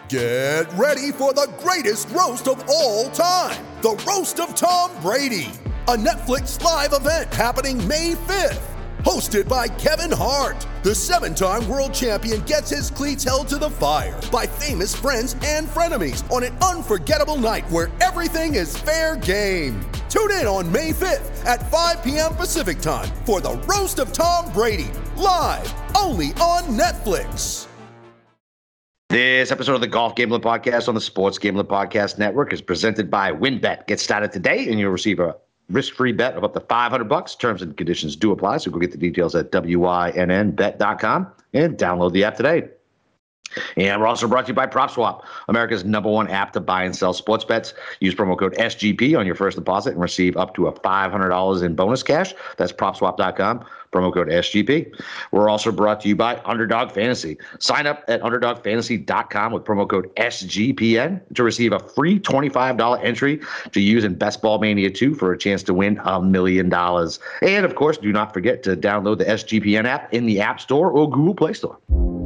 Get ready for the greatest roast of all time, the Roast of Tom Brady, a Netflix live event happening May 5th. Hosted by Kevin Hart, the 7-time world champion gets his cleats held to the fire by famous friends and frenemies on an unforgettable night where everything is fair game. Tune in on May 5th at 5 p.m. Pacific time for the Roast of Tom Brady, live only on Netflix. This episode of the Golf Gambling Podcast on the Sports Gambling Podcast Network is presented by WynnBET. Get started today and you'll receive a risk-free bet of up to $500. Terms and conditions do apply, so go get the details at wynnbet.com and download the app today. And we're also brought to you by PropSwap, America's #1 app to buy and sell sports bets. Use promo code SGP on your first deposit and receive up to $500 in bonus cash. That's PropSwap.com, promo code SGP. We're also brought to you by Underdog Fantasy. Sign up at UnderdogFantasy.com with promo code SGPN to receive a free $25 entry to use in Best Ball Mania 2 for a chance to win $1 million. And, of course, do not forget to download the SGPN app in the App Store or Google Play Store.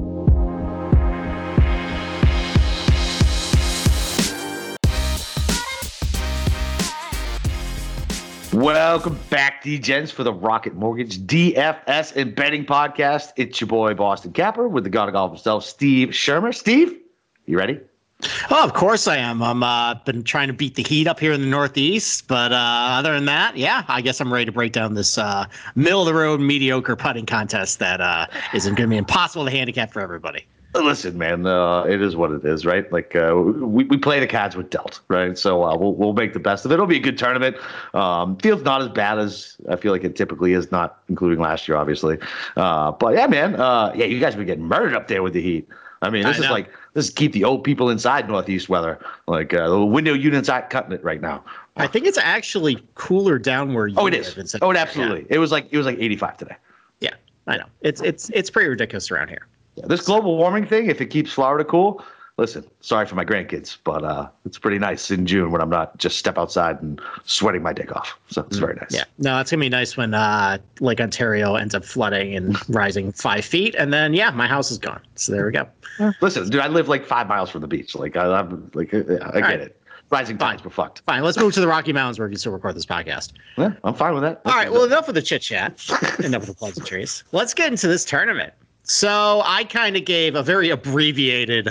Welcome back, D-Gens, for the Rocket Mortgage DFS and Betting Podcast. It's your boy, Boston Capper, with the god of golf himself, Steve Shermer. Steve, you ready? Oh, of course I am. I'm been trying to beat the heat up here in the Northeast, but other than that, yeah, I guess I'm ready to break down this middle-of-the-road mediocre putting contest that isn't going to be impossible to handicap for everybody. Listen, man, it is what it is, right? Like we play the cards with dealt, right? So we'll make the best of it. It'll be a good tournament. Feels not as bad as I feel like it typically is, not including last year, obviously. But yeah, man, you guys have been getting murdered up there with the heat. I mean, this is keep the old people inside Northeast weather. Like the window units aren't cutting it right now. I think it's actually cooler down where you live. It is. Oh, absolutely. Yeah. It was like 85 today. Yeah, I know. It's pretty ridiculous around here. Yeah, this global warming thing, if it keeps Florida cool, listen, sorry for my grandkids, but it's pretty nice in June when I'm not just step outside and sweating my dick off. So it's very nice. Yeah, no, it's going to be nice when Lake Ontario ends up flooding and rising 5 feet. And then, yeah, my house is gone. So there we go. Listen, dude, I live like 5 miles from the beach. Like, I get it. Rising tides, we're fucked. Fine, let's move to the Rocky Mountains where we can still record this podcast. Yeah, I'm fine with that. All right, well, enough of the chit-chat. Enough of the pleasantries. Let's get into this tournament. So I kind of gave a very abbreviated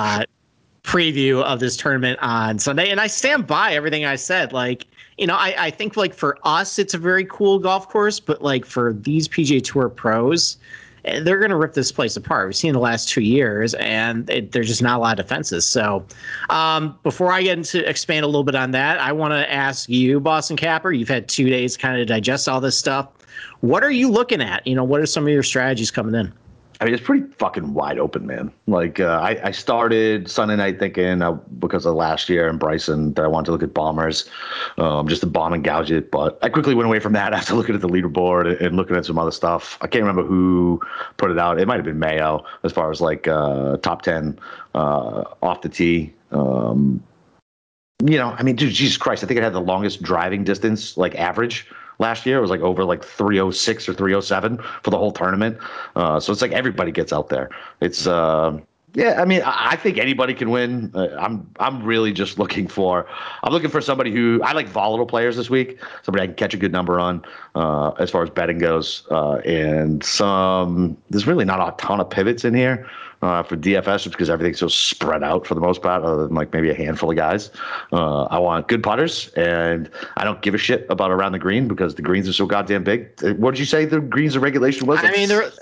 preview of this tournament on Sunday, and I stand by everything I said. Like, you know, I think like for us, it's a very cool golf course, but like for these PGA Tour pros, they're going to rip this place apart. We've seen the last 2 years, and there's just not a lot of defenses. So before I get into expand a little bit on that, I want to ask you, Boston Capper, you've had 2 days kind of to digest all this stuff. What are you looking at? You know, what are some of your strategies coming in? I mean, it's pretty fucking wide open, man. Like, I started Sunday night thinking because of last year and Bryson that I wanted to look at bombers, just to bomb and gouge it. But I quickly went away from that after looking at the leaderboard and looking at some other stuff. I can't remember who put it out. It might have been Mayo as far as like top 10 off the tee. You know, I mean, dude, Jesus Christ, I think it had the longest driving distance, like average. Last year, it was like over like 306 or 307 for the whole tournament. So it's like everybody gets out there. It's yeah. I mean, I think anybody can win. I'm really just looking for somebody who I like volatile players this week. Somebody I can catch a good number on as far as betting goes. And there's really not a ton of pivots in here. For DFS, just because everything's so spread out for the most part, other than like maybe a handful of guys. I want good putters, and I don't give a shit about around the green because the greens are so goddamn big. What did you say the greens of regulation was? I mean, the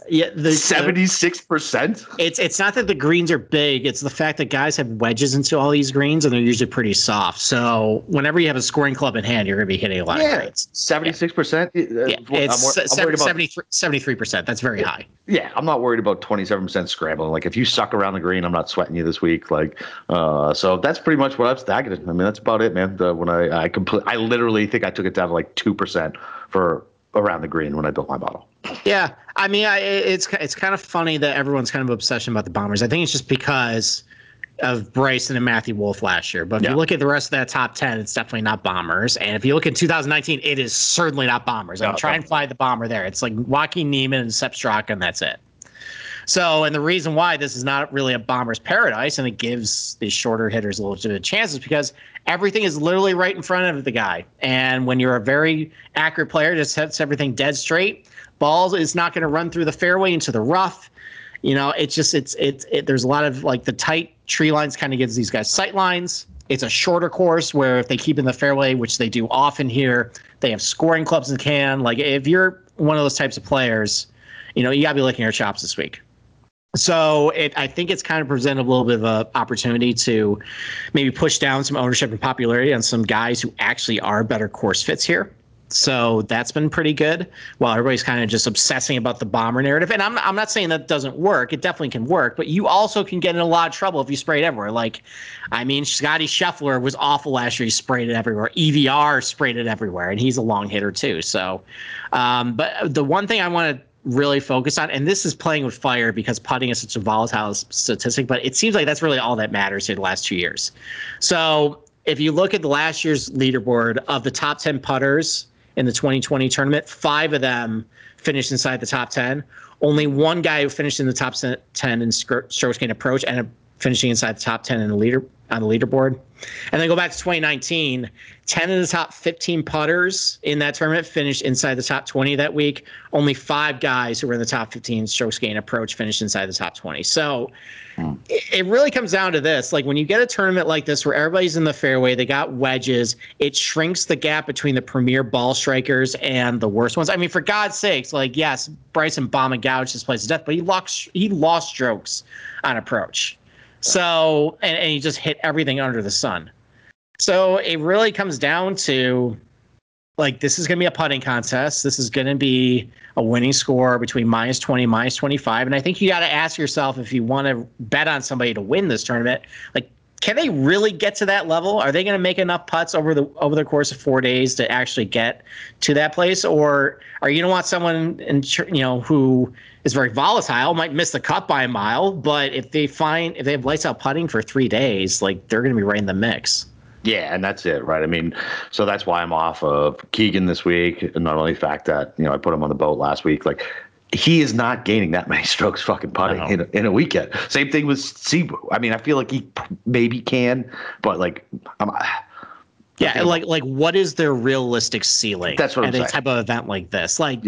76%. It's not that the greens are big; it's the fact that guys have wedges into all these greens, and they're usually pretty soft. So whenever you have a scoring club in hand, you're going to be hitting a lot of greens. 76%. Yeah, it's 73%. That's very high. Yeah, I'm not worried about 27% scrambling. Like, if you suck around the green, I'm not sweating you this week. Like, so that's pretty much what I've stacking it. I mean, that's about it, man. When I literally think I took it down to like 2% for around the green when I built my model. Yeah, I mean, it's kind of funny that everyone's kind of obsession about the bombers. I think it's just because of Bryson and Matthew Wolff last year. But if you look at the rest of that top 10, it's definitely not bombers. And if you look at 2019, it is certainly not bombers. I'm trying to find the bomber there. It's like Joaquin Niemann and Sepp Straka, and that's it. So, and the reason why this is not really a bomber's paradise and it gives these shorter hitters a little bit of chances because everything is literally right in front of the guy. And when you're a very accurate player, just sets everything dead straight. Balls is not going to run through the fairway into the rough. It's just there's a lot of like the tight tree lines kind of gives these guys sight lines. It's a shorter course where if they keep in the fairway, which they do often here, they have scoring clubs in the can. Like if you're one of those types of players, you got to be licking your chops this week. So I think it's kind of presented a little bit of an opportunity to maybe push down some ownership and popularity on some guys who actually are better course fits here. So that's been pretty good while everybody's kind of just obsessing about the bomber narrative. And I'm not saying that doesn't work. It definitely can work, but you also can get in a lot of trouble if you spray it everywhere. Scotty Scheffler was awful last year. He sprayed it everywhere. EVR sprayed it everywhere, and he's a long hitter too. So, but the one thing I want to really focus on, and this is playing with fire because putting is such a volatile statistic, but it seems like that's really all that matters in the last 2 years. So if you look at the last year's leaderboard of the top 10 putters in the 2020 tournament, 5 of them finished inside the top 10. Only one guy who finished in the top 10 in strokes gained approach ended up finishing inside the top 10 on the leaderboard. And then go back to 2019, 10 of the top 15 putters in that tournament finished inside the top 20 that week. Only 5 guys who were in the top 15 strokes gained approach finished inside the top 20. So it really comes down to this. Like when you get a tournament like this where everybody's in the fairway, they got wedges, it shrinks the gap between the premier ball strikers and the worst ones. I mean, for God's sakes, like, yes, Bryson bomb and gouge this place to death, but he lost strokes on approach. So, and he just hit everything under the sun. So it really comes down to, like, this is going to be a putting contest. This is going to be a winning score between -20, -25. And I think you got to ask yourself, if you want to bet on somebody to win this tournament, like, can they really get to that level? Are they going to make enough putts over the course of 4 days to actually get to that place? Or are you going to want someone who is very volatile, might miss the cut by a mile, but if they have lights out putting for 3 days, like, they're going to be right in the mix. Yeah, and that's it, right? I mean, so that's why I'm off of Keegan this week. And not only the fact that, I put him on the boat last week, like, he is not gaining that many strokes fucking putting in a weekend. Same thing with Seabu. I mean, I feel like he maybe can, but like, like what is their realistic ceiling? That's what I'm saying. At a type of event like this, like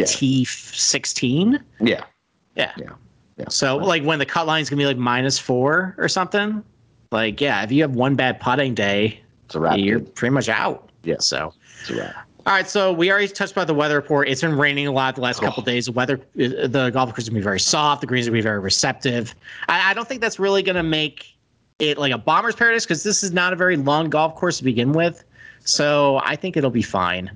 T16. Yeah. So like when the cut line is gonna be like -4 or something, like if you have one bad putting day, it's a wrap. You're pretty much out. Yeah. So it's a wrap. All right, so we already touched about the weather report. It's been raining a lot the last couple of days. The golf course is going to be very soft. The greens are going to be very receptive. I don't think that's really going to make it like a bomber's paradise because this is not a very long golf course to begin with. So I think it'll be fine.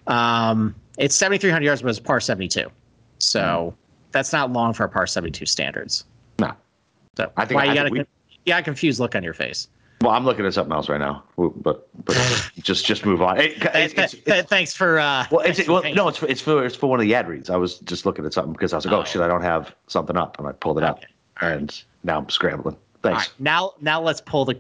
It's 7,300 yards, but it's par 72. So that's not long for a par 72 standards. No. So I think you got a confused look on your face. Well, I'm looking at something else right now, but just move on. Thanks for. It's for one of the ad reads. I was just looking at something because I was like, oh shit, I don't have something up, and I pulled it up, and now I'm scrambling. Thanks. Right, now let's pull the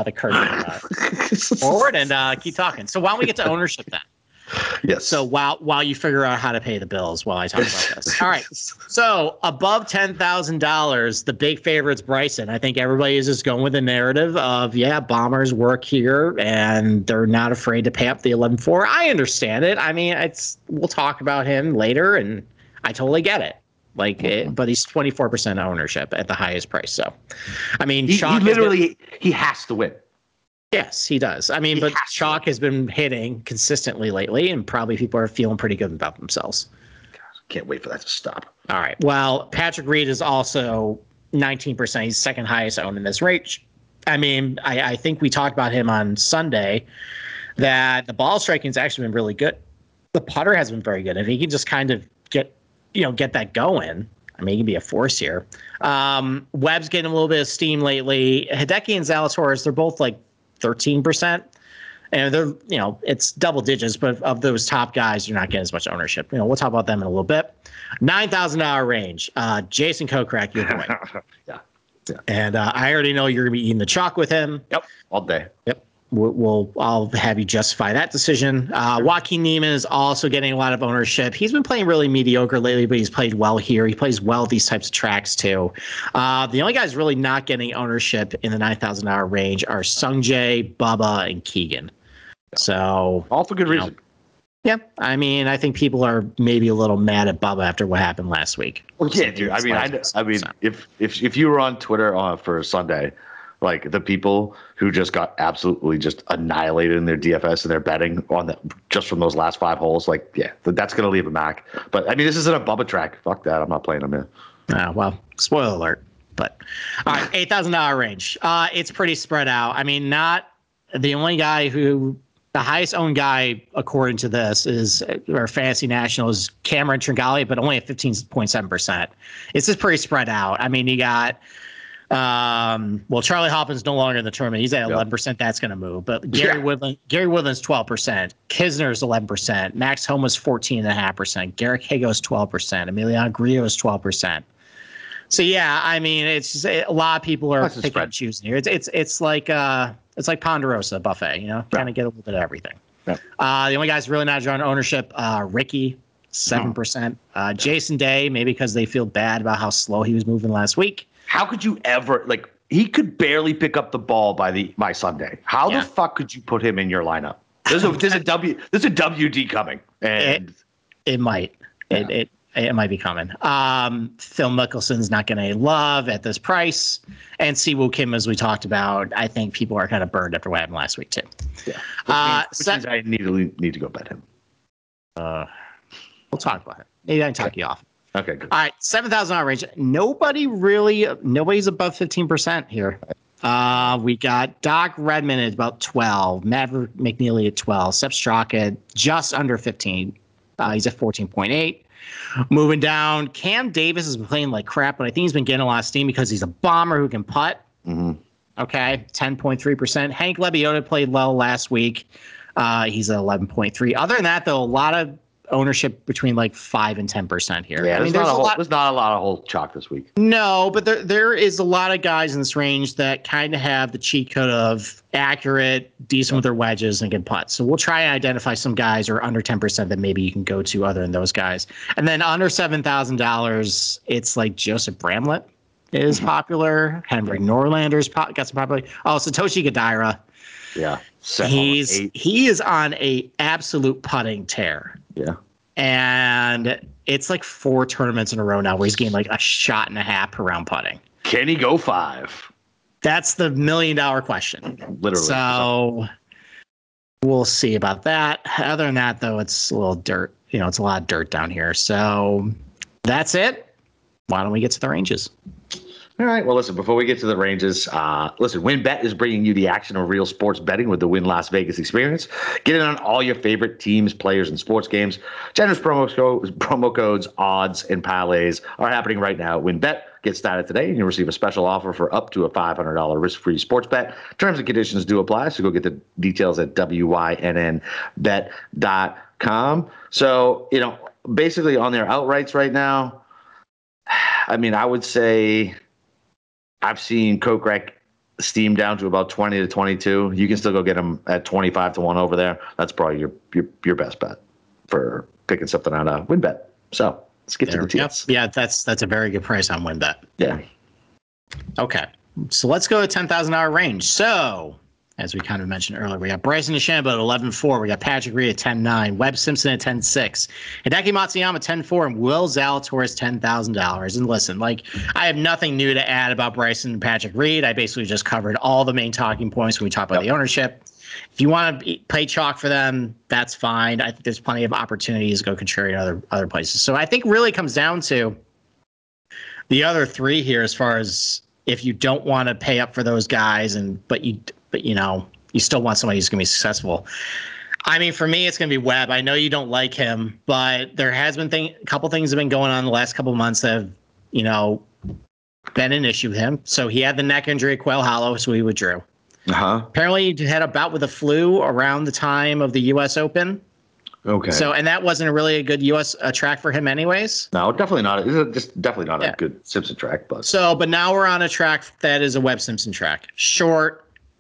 curtain forward and keep talking. So why don't we get to ownership then? Yes. So while you figure out how to pay the bills while I talk about this. All right. So above $10,000, the big favorite's Bryson. I think everybody is just going with the narrative of, bombers work here and they're not afraid to pay up the 11-4. I understand it. I mean, we'll talk about him later and I totally get it. But he's 24% ownership at the highest price. So, I mean, he has to win. Yes, he does. I mean, but Chalk has been hitting consistently lately, and probably people are feeling pretty good about themselves. God, can't wait for that to stop. All right. Well, Patrick Reed is also 19%. He's second highest owned in this range. I mean, I think we talked about him on Sunday that the ball striking has actually been really good. The putter has been very good. If he can just kind of get that going, I mean, he can be a force here. Webb's getting a little bit of steam lately. Hideki and Zalatoris, they're both like 13%, and they're it's double digits, but of those top guys, you're not getting as much ownership. We'll talk about them in a little bit. $9,000 range. Jason Kokrak, your boy. Yeah. And I already know you're gonna be eating the chalk with him. Yep, all day. Yep. I'll have you justify that decision. Joaquin Niemann is also getting a lot of ownership. He's been playing really mediocre lately, but he's played well here. He plays well at these types of tracks too. The only guys really not getting ownership in the $9,000 range are Sungjae, Bubba, and Keegan. So all for good reason. Yeah, I mean, I think people are maybe a little mad at Bubba after what happened last week. Well, yeah, dude. I mean, if you were on Twitter for Sunday, like the people who just got absolutely just annihilated in their DFS and their betting on that just from those last 5 holes, like, yeah, that's going to leave a mark. But I mean, this isn't a Bubba track. Fuck that. I'm not playing them in. Well, spoiler alert. But all right, $8,000 range. It's pretty spread out. I mean, not the only guy who the highest owned guy, according to this, is our Fantasy National is Cameron Tringali, but only at 15.7%. It's just pretty spread out. I mean, you got. Charlie Hoffman's no longer in the tournament. He's at 11%. That's going to move. But Gary Woodland's 12%. Kisner's 11%. Max Homa's 14.5%. Garrick Hago's 12%. Emiliano Grillo is 12%. So yeah, I mean, it's just, a lot of people are picking and choosing here. It's like Ponderosa buffet, you know, kind of get a little bit of everything. Yeah. The only guys really not drawing ownership, Ricky, 7%. Jason Day, maybe because they feel bad about how slow he was moving last week. How could you ever he could barely pick up the ball by Sunday. How the fuck could you put him in your lineup? There's a WD coming, and it might. Yeah. It might be coming. Phil Mickelson's not getting any love at this price, and Siwoo Kim, as we talked about, I think people are kind of burned after what happened last week too. Yeah, which means I need to go bet him. We'll talk about it. Maybe I can talk you off. Okay, good. All right, $7,000 range. Nobody's above 15% here. We got Doc Redman at about 12, Maverick McNeely at 12, Sepp Straka just under 15. He's at 14.8. Moving down, Cam Davis has been playing like crap, but I think he's been getting a lot of steam because he's a bomber who can putt. Mm-hmm. Okay, 10.3%. Hank Lebioda played well last week. He's at 11.3. Other than that, though, a lot of ownership between like 5 and 10% here. Yeah, there's not a lot of whole chalk this week. No, but there is a lot of guys in this range that kind of have the cheat code of accurate, decent with their wedges, and can putt. So we'll try and identify some guys who are under 10% that maybe you can go to other than those guys. And then under $7,000, it's like Joseph Bramlett is popular. Henrik Norlander's got some popularity. Oh, Satoshi Kodaira. Yeah. He is on a absolute putting tear. Yeah. And it's like 4 tournaments in a row now where he's getting like a shot and a half per round putting. Can he go 5? That's the $1 million question. Literally. So we'll see about that. Other than that, though, it's a little dirt. You know, it's a lot of dirt down here. So that's it. Why don't we get to the ranges? All right. Well, listen, before we get to the ranges, WynnBET is bringing you the action of real sports betting with the Wynn Las Vegas experience. Get in on all your favorite teams, players, and sports games. Generous promo codes, odds, and parlays are happening right now at WynnBET. Get started today, and you'll receive a special offer for up to a $500 risk-free sports bet. Terms and conditions do apply, so go get the details at wynnbet.com. So, you know, basically on their outrights right now, I mean, I would say I've seen Kokrak steam down to about 20 to 22. You can still go get him at 25 to 1 over there. That's probably your best bet for picking something out of WynnBET. So let's get to the teams. Yeah, that's a very good price on WynnBET. Yeah. Okay. So let's go to $10,000 range. So as we kind of mentioned earlier, we got Bryson DeChambeau at 11.4. We got Patrick Reed at 10.9. Webb Simpson at 10.6. Hideki Matsuyama 10.4. And Will Zalatoris $10,000. And listen, like, I have nothing new to add about Bryson and Patrick Reed. I basically just covered all the main talking points when we talk about the ownership. If you want to play chalk for them, that's fine. I think there's plenty of opportunities to go contrary in other places. So I think really comes down to the other 3 here as far as if you don't want to pay up for those guys, but you know, you still want somebody who's going to be successful. I mean, for me, it's going to be Webb. I know you don't like him, but there has been a couple things have been going on the last couple of months that have, you know, been an issue with him. So he had the neck injury at Quail Hollow, so he withdrew. Apparently, he had a bout with the flu around the time of the U.S. Open. Okay. So, and that wasn't really a good U.S. track for him anyways. No, definitely not. It's definitely not a good Simpson track. But now we're on a track that is a Webb Simpson track. Short,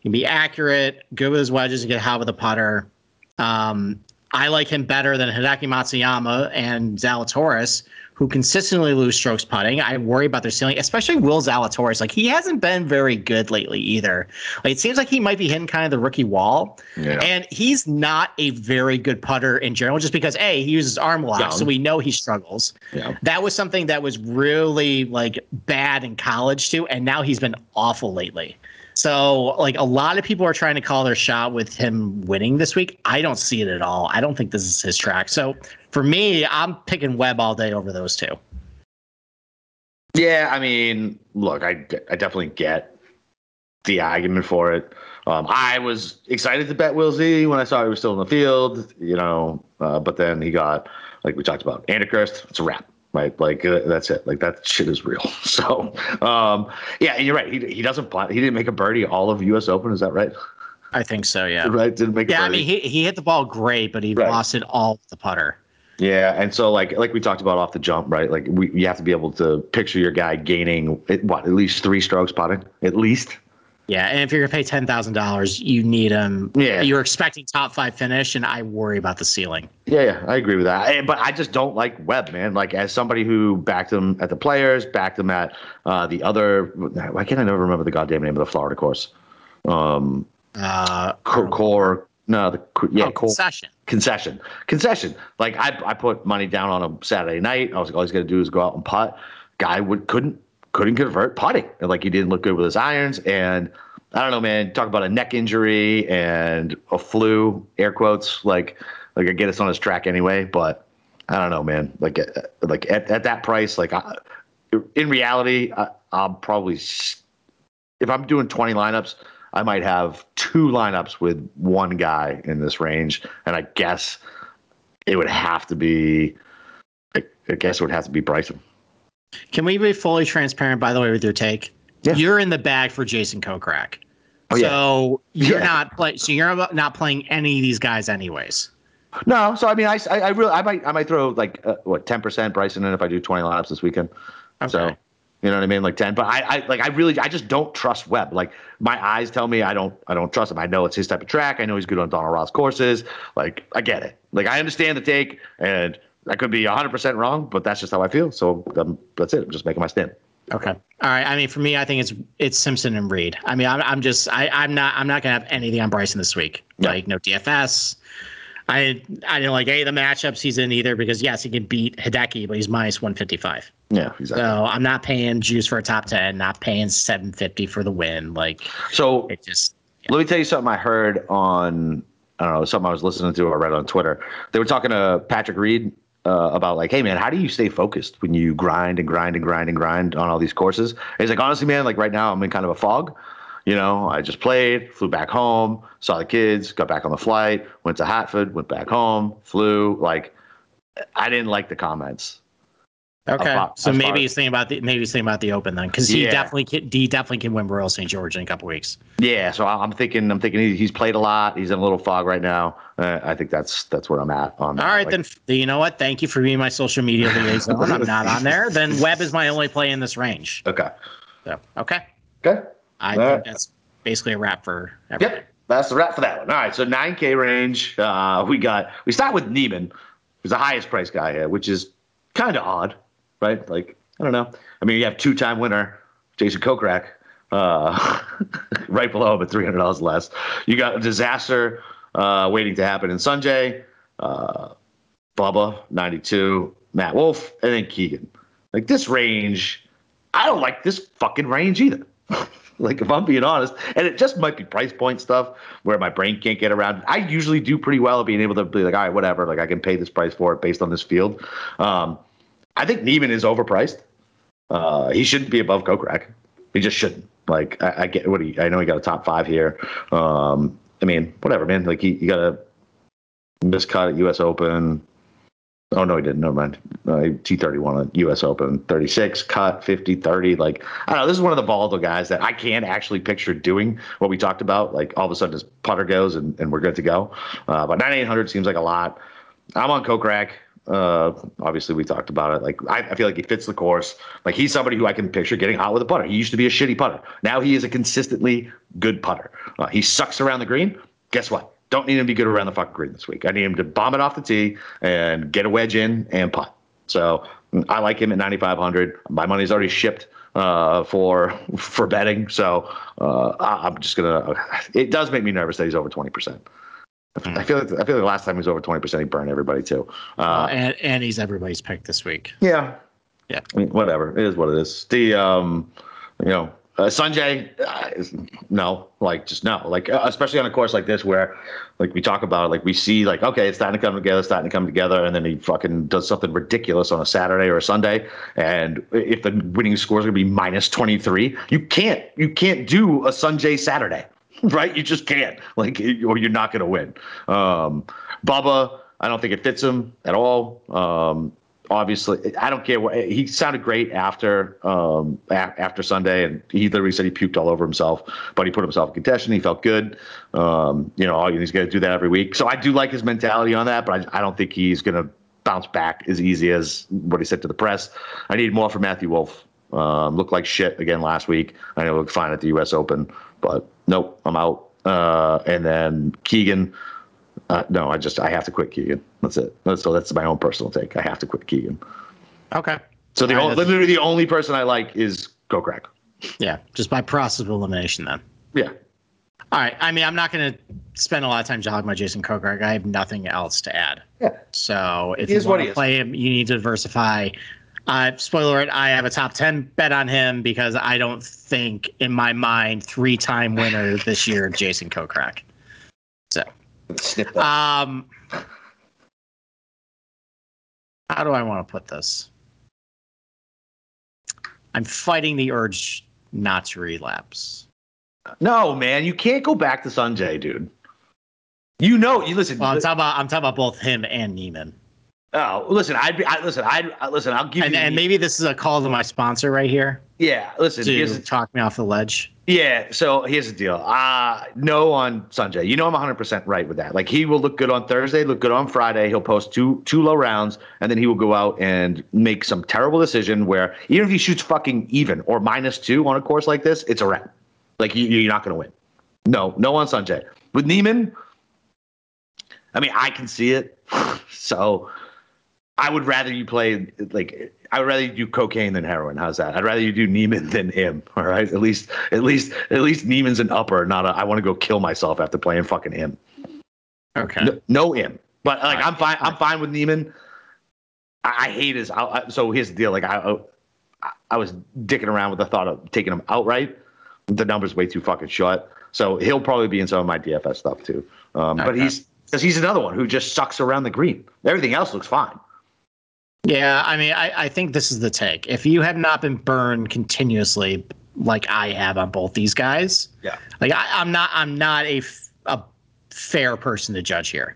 He can be accurate, good with his wedges, and get hot with a putter. I like him better than Hideki Matsuyama and Zalatoris, who consistently lose strokes putting. I worry about their ceiling, especially Will Zalatoris. Like, he hasn't been very good lately either. Like, it seems like he might be hitting kind of the rookie wall. Yeah. And he's not a very good putter in general, just because, A, he uses arm lock, so we know he struggles. Yeah. That was something that was really, like, bad in college, too, and now he's been awful lately. So, like, a lot of people are trying to call their shot with him winning this week. I don't see it at all. I don't think this is his track. So, for me, I'm picking Webb all day over those two. Yeah, I mean, look, I definitely get the argument for it. I was excited to bet Will Z when I saw he was still in the field, but then he got, like we talked about, Anderkirst. It's a wrap. Right, like that's it. Like, that shit is real. So, yeah, and you're right. He doesn't putt. He didn't make a birdie all of U.S. Open. Is that right? I think so. Yeah. Right. Didn't make. Yeah, a birdie. I mean, he hit the ball great, but he lost it all with the putter. Yeah, and so like we talked about off the jump, right? Like, you have to be able to picture your guy gaining at least 3 strokes putting, at least. Yeah, and if you're gonna pay $10,000, you need him. Yeah, you're expecting top 5 finish, and I worry about the ceiling. Yeah, I agree with that. But I just don't like Webb, man. Like, as somebody who backed him at the Players, backed him at the other. Why can't I never remember the goddamn name of the Florida course? Concession. Like, I put money down on a Saturday night. I was like, all he's gonna do is go out and putt. Guy couldn't convert putting. Like, he didn't look good with his irons. And I don't know, man, talk about a neck injury and a flu, air quotes, like I get us on his track anyway. But I don't know, man, like at that price, like in reality, I'll probably, if I'm doing 20 lineups, I might have 2 lineups with one guy in this range. And I guess it would have to be, Bryson. Can we be fully transparent, by the way, with your take? Yeah. You're in the bag for Jason Kokrak. Oh, yeah. So you're not playing any of these guys anyways. No, so I mean, I might throw like 10% Bryson in if I do 20 lineups this weekend. Okay. So, you know what I mean, like 10. But I just don't trust Webb. Like, my eyes tell me I don't trust him. I know it's his type of track. I know he's good on Donald Ross courses. Like, I get it. Like, I understand the take, and I could be 100% wrong, but that's just how I feel. So that's it. I'm just making my stand. Okay. All right. I mean, for me, I think it's Simpson and Reed. I mean, I'm not gonna have anything on Bryson this week. Yeah. Like, no DFS. I didn't like any of the matchups he's in either, because yes, he can beat Hideki, but he's minus 155. Yeah, exactly. So I'm not paying juice for a top 10, not paying 750 for the win. Like, so it just. Yeah. Let me tell you something I heard on, I don't know, something I was listening to or read on Twitter. They were talking to Patrick Reed about, like, hey man, how do you stay focused when you grind on all these courses? And he's like, honestly, man, like, right now I'm in kind of a fog. I just played, flew back home, saw the kids, got back on the flight, went to Hartford, went back home, flew. Like, I didn't like the comments. Okay, so maybe he's thinking about the Open then, because he definitely can win Royal St. George in a couple weeks. Yeah, so I'm thinking he's played a lot. He's in a little fog right now. I think that's where I'm at on that. All right, then you know what? Thank you for being my social media liaison. I'm not on there. Then Webb is my only play in this range. Okay. So okay. I think that's basically a wrap for everything. Yep, that's the wrap for that one. All right, so 9K range. We start with Neiman, who's the highest price guy here, which is kind of odd. Right? Like, I don't know. I mean, you have 2-time winner Jason Kokrak right below him at $300 less. You got a disaster waiting to happen in Sanjay, Bubba, 92, Matt Wolf, and then Keegan. Like, this range, I don't like this fucking range either. Like, if I'm being honest, and it just might be price point stuff where my brain can't get around. I usually do pretty well at being able to be like, all right, whatever. Like, I can pay this price for it based on this field. I think Neiman is overpriced. He shouldn't be above Kokrak. He just shouldn't. Like, I get I know he got a top 5 here. I mean, whatever, man. Like, he got a miscut at U.S. Open. Oh, no, he didn't. Never mind. T31 at U.S. Open. 36, cut, 50, 30. Like, I don't know. This is one of the volatile guys that I can't actually picture doing what we talked about. Like, all of a sudden his putter goes and we're good to go. But 9,800 seems like a lot. I'm on Kokrak. Obviously, we talked about it. Like, I feel like he fits the course. Like, he's somebody who I can picture getting hot with a putter. He used to be a shitty putter. Now he is a consistently good putter. He sucks around the green. Guess what? Don't need him to be good around the fucking green this week. I need him to bomb it off the tee and get a wedge in and putt. So I like him at 9,500. My money's already shipped for betting. So I'm just gonna. It does make me nervous that he's over 20%. I feel like the last time he was over 20%, he burned everybody too. And he's everybody's pick this week. Yeah. Yeah. I mean, whatever. It is what it is. Sanjay, no, like, just no, like, especially on a course like this where, like, we talk about, like, we see, like, okay, it's starting to come together, and then he fucking does something ridiculous on a Saturday or a Sunday, and if the winning score is going to be minus 23, you can't do a Sanjay Saturday, right? You just can't, like, or you're not going to win. Bubba, I don't think it fits him at all. Obviously, I don't care what he sounded great after Sunday, and he literally said he puked all over himself, but he put himself in contention. He felt good. He's going to do that every week. So I do like his mentality on that, but I don't think he's going to bounce back as easy as what he said to the press. I need more from Matthew Wolff. Looked like shit again last week. I know he looked fine at the U.S. Open, but nope, I'm out. And then Keegan. No, I have to quit Keegan. That's it. That's my own personal take. I have to quit Keegan. Okay. So literally the only person I like is Kokrak. Yeah, just by process of elimination then. Yeah. All right. I mean, I'm not going to spend a lot of time talking about Jason Kokrak. I have nothing else to add. Yeah. So if you want to play him, you need to diversify. Spoiler alert, I have a top 10 bet on him because I don't think, in my mind, 3-time winner this year, Jason Kokrak. So. Snip that. How do I want to put this? I'm fighting the urge not to relapse. No, man, you can't go back to Sanjay, dude. You listen. Well, I'm talking about both him and Niemann. Oh, listen, I'll give you. And maybe this is a call to my sponsor right here. Yeah, listen. To talk me off the ledge. Yeah, so here's the deal. No on Sanjay. You know I'm 100% right with that. Like, he will look good on Thursday, look good on Friday. He'll post two low rounds, and then he will go out and make some terrible decision where even if he shoots fucking even or -2 on a course like this, it's a wrap. Like, you're not going to win. No on Sanjay. With Niemann, I mean, I can see it. So I would rather you play, like, I would rather you do cocaine than heroin. How's that? I'd rather you do Niemann than him. All right. At least Niemann's an upper, not I want to go kill myself after playing fucking him. Okay. No him. But like, I'm fine. I'm fine with Niemann. I hate his. So here's the deal. Like, I was dicking around with the thought of taking him outright. The number's way too fucking short. So he'll probably be in some of my DFS stuff too. But he's another one who just sucks around the green. Everything else looks fine. Yeah, I mean, I think this is the take. If you have not been burned continuously like I have on both these guys, yeah, like I'm not a fair person to judge here.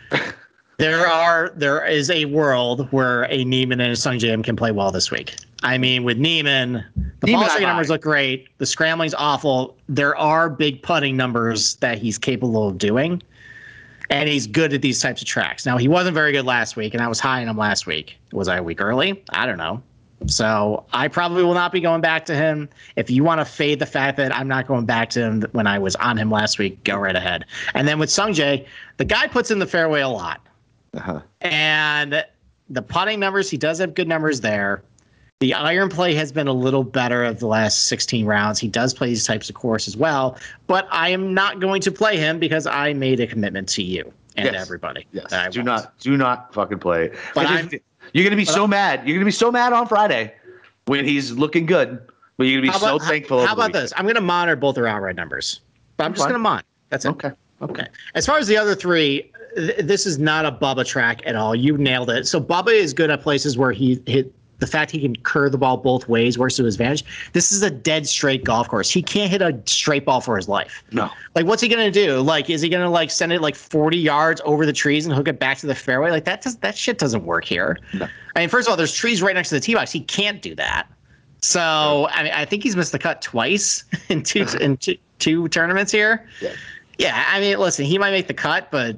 There is a world where a Niemann and a Sungjae can play well this week. I mean, with Niemann, the ball striking numbers look great. The scrambling's awful. There are big putting numbers that he's capable of doing. And he's good at these types of tracks. Now, he wasn't very good last week, and I was high on him last week. Was I a week early? I don't know. So I probably will not be going back to him. If you want to fade the fact that I'm not going back to him when I was on him last week, go right ahead. And then with Sungjae, the guy puts in the fairway a lot. Uh-huh. And the putting numbers, he does have good numbers there. The iron play has been a little better of the last 16 rounds. He does play these types of course as well, but I am not going to play him because I made a commitment to you and everybody. Yes. Do not fucking play. But you're gonna be so mad. You're gonna be so mad on Friday when he's looking good, but you're gonna be so thankful. How about this? I'm gonna monitor both their outright numbers, but I'm just gonna monitor. That's it. Okay. As far as the other three, this is not a Bubba track at all. You nailed it. So Bubba is good at places where he hit. The fact he can curve the ball both ways works to his advantage. This is a dead straight golf course. He can't hit a straight ball for his life. No. Like, what's he going to do? Like, is he going to, like, send it, like, 40 yards over the trees and hook it back to the fairway? Like, that shit doesn't work here. No. I mean, first of all, there's trees right next to the tee box. He can't do that. So, I mean, I think he's missed the cut twice in two tournaments here. Yeah. I mean, listen, he might make the cut, but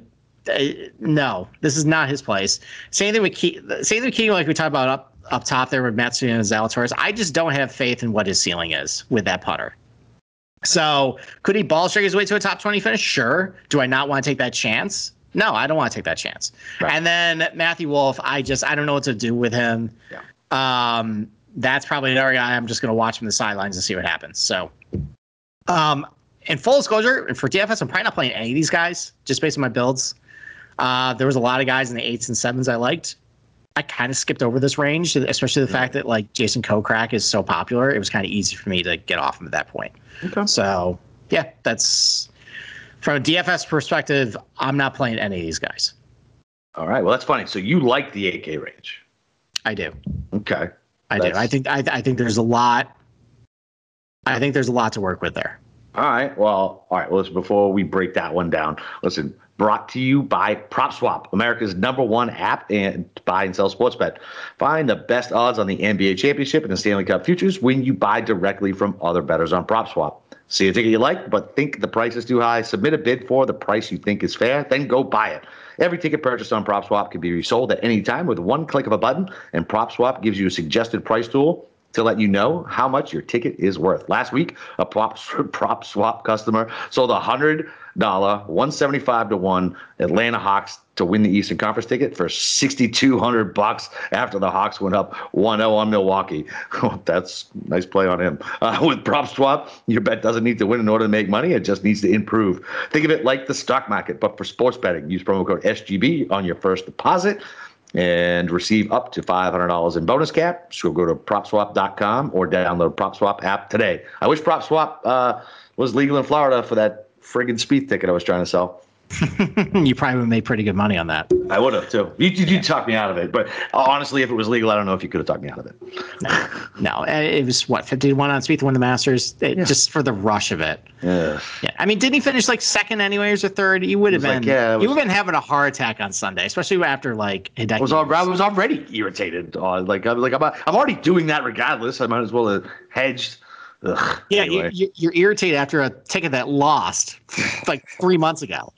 no, this is not his place. Same thing with Keegan, like we talked about up top there with Matsuya and Zalatoris. I just don't have faith in what his ceiling is with that putter. So could he ball strike his way to a top 20 finish? Sure. Do I not want to take that chance? No, I don't want to take that chance. Right. And then Matthew Wolff, I don't know what to do with him. Yeah. That's probably another guy I'm just going to watch from the sidelines and see what happens. So, in full disclosure, for DFS, I'm probably not playing any of these guys just based on my builds. There was a lot of guys in the 8s and 7s I liked. I kind of skipped over this range, especially the fact that like Jason Kokrak is so popular. It was kind of easy for me to get off him at that point. Okay. So, yeah, that's from a DFS perspective. I'm not playing any of these guys. All right. Well, that's funny. So you like the 8K range? I do. Okay. I do. I think there's a lot. I think there's a lot to work with there. All right. Well, listen, before we break that one down, listen, brought to you by PropSwap, America's #1 app and buy and sell sports bet. Find the best odds on the NBA championship and the Stanley Cup futures when you buy directly from other bettors on PropSwap. See a ticket you like, but think the price is too high? Submit a bid for the price you think is fair, then go buy it. Every ticket purchased on PropSwap can be resold at any time with one click of a button, and PropSwap gives you a suggested price tool to let you know how much your ticket is worth. Last week, a PropSwap customer sold a $100, 175-1 Atlanta Hawks to win the Eastern Conference ticket for $6,200 after the Hawks went up 1-0 on Milwaukee. That's a nice play on him. With PropSwap, your bet doesn't need to win in order to make money. It just needs to improve. Think of it like the stock market, but for sports betting. Use promo code SGB on your first deposit and receive up to $500 in bonus cap. So go to PropSwap.com or download PropSwap app today. I wish PropSwap was legal in Florida for that friggin' speed ticket I was trying to sell. You probably would have made pretty good money on that. I would have, too. You talked me out of it. But honestly, if it was legal, I don't know if you could have talked me out of it. No, it was, 50-1 on Spieth to win the Masters, just for the rush of it. Yeah. I mean, didn't he finish like second anyways or third? He would have been. You would have been having a heart attack on Sunday, especially after like Hideki. I was already irritated. I'm already doing that regardless. I might as well have hedged. Ugh, yeah, anyway. You're irritated after a ticket that lost like 3 months ago.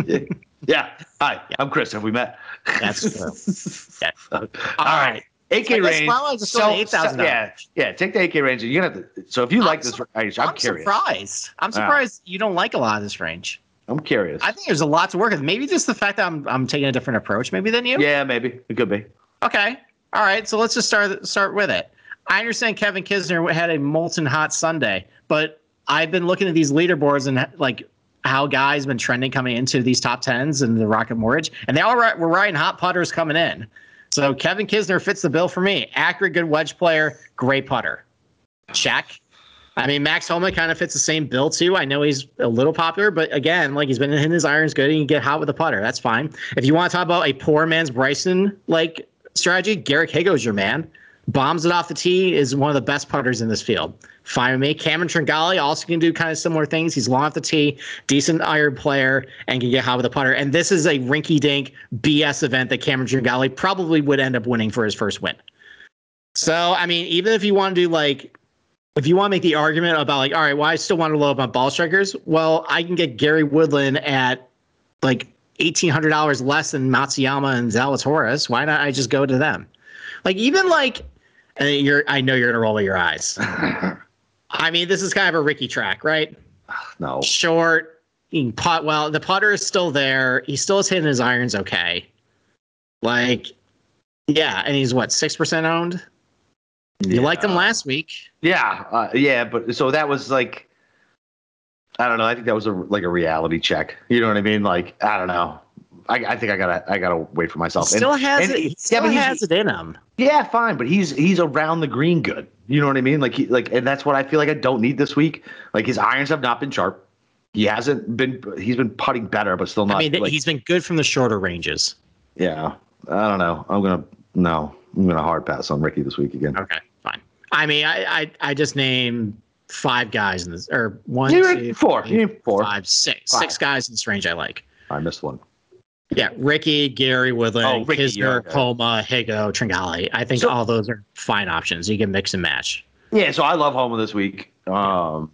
Yeah. Hi, I'm Chris. Have we met? That's true. Yeah. All right. 8K range. Well, so, 8,000. Yeah. Take the 8K range. You're gonna have to. So if you like this range, I'm curious. I'm surprised you don't like a lot of this range. I'm curious. I think there's a lot to work with. Maybe just the fact that I'm taking a different approach, maybe than you. Yeah, maybe it could be. Okay. All right. So let's just start with it. I understand Kevin Kisner had a molten hot Sunday, but I've been looking at these leaderboards and like how guys been trending coming into these top 10s and the Rocket Mortgage, and they all were riding hot putters coming in. So Kevin Kisner fits the bill for me. Accurate, good wedge player, great putter. Check. I mean, Max Homa kind of fits the same bill too. I know he's a little popular, but again, like he's been hitting his irons good and he can get hot with the putter. That's fine. If you want to talk about a poor man's Bryson like strategy, Garrick Higgo's your man. Bombs it off the tee, is one of the best putters in this field. Fine with me. Cameron Tringale also can do kind of similar things. He's long off the tee, decent iron player, and can get hot with a putter. And this is a rinky-dink BS event that Cameron Tringale probably would end up winning for his first win. So, I mean, even if you want to do like, if you want to make the argument about like, all right, well, I still want to load up on ball strikers. Well, I can get Gary Woodland at like $1,800 less than Matsuyama and Zalatoris. Why not I just go to them? Like, even like, I know you're going to roll your eyes. I mean, this is kind of a Ricky track, right? No. Short, he can putt well. The putter is still there. He still is hitting his irons okay. Like, yeah, and he's what, 6% owned? Yeah. You liked him last week. Yeah, but so that was like, I don't know. I think that was like a reality check. You know what I mean? Like, I don't know. I think I gotta wait for myself. He still has it in him. Yeah, fine, but he's around the green good. You know what I mean? And that's what I feel like I don't need this week. Like his irons have not been sharp. He's been putting better, but still not. I mean, he's been good from the shorter ranges. Yeah, I don't know. I'm gonna hard pass on Ricky this week again. Okay, fine. I mean, I just named 5 guys in this, or 1, you 2, 4, 3, 4, 5, 6. 6 guys in this range I like. I missed one. Yeah, Ricky, Gary Woodland, Kisner, Homa, Higgo, Tringale. I think all those are fine options. You can mix and match. Yeah, so I love Homa this week.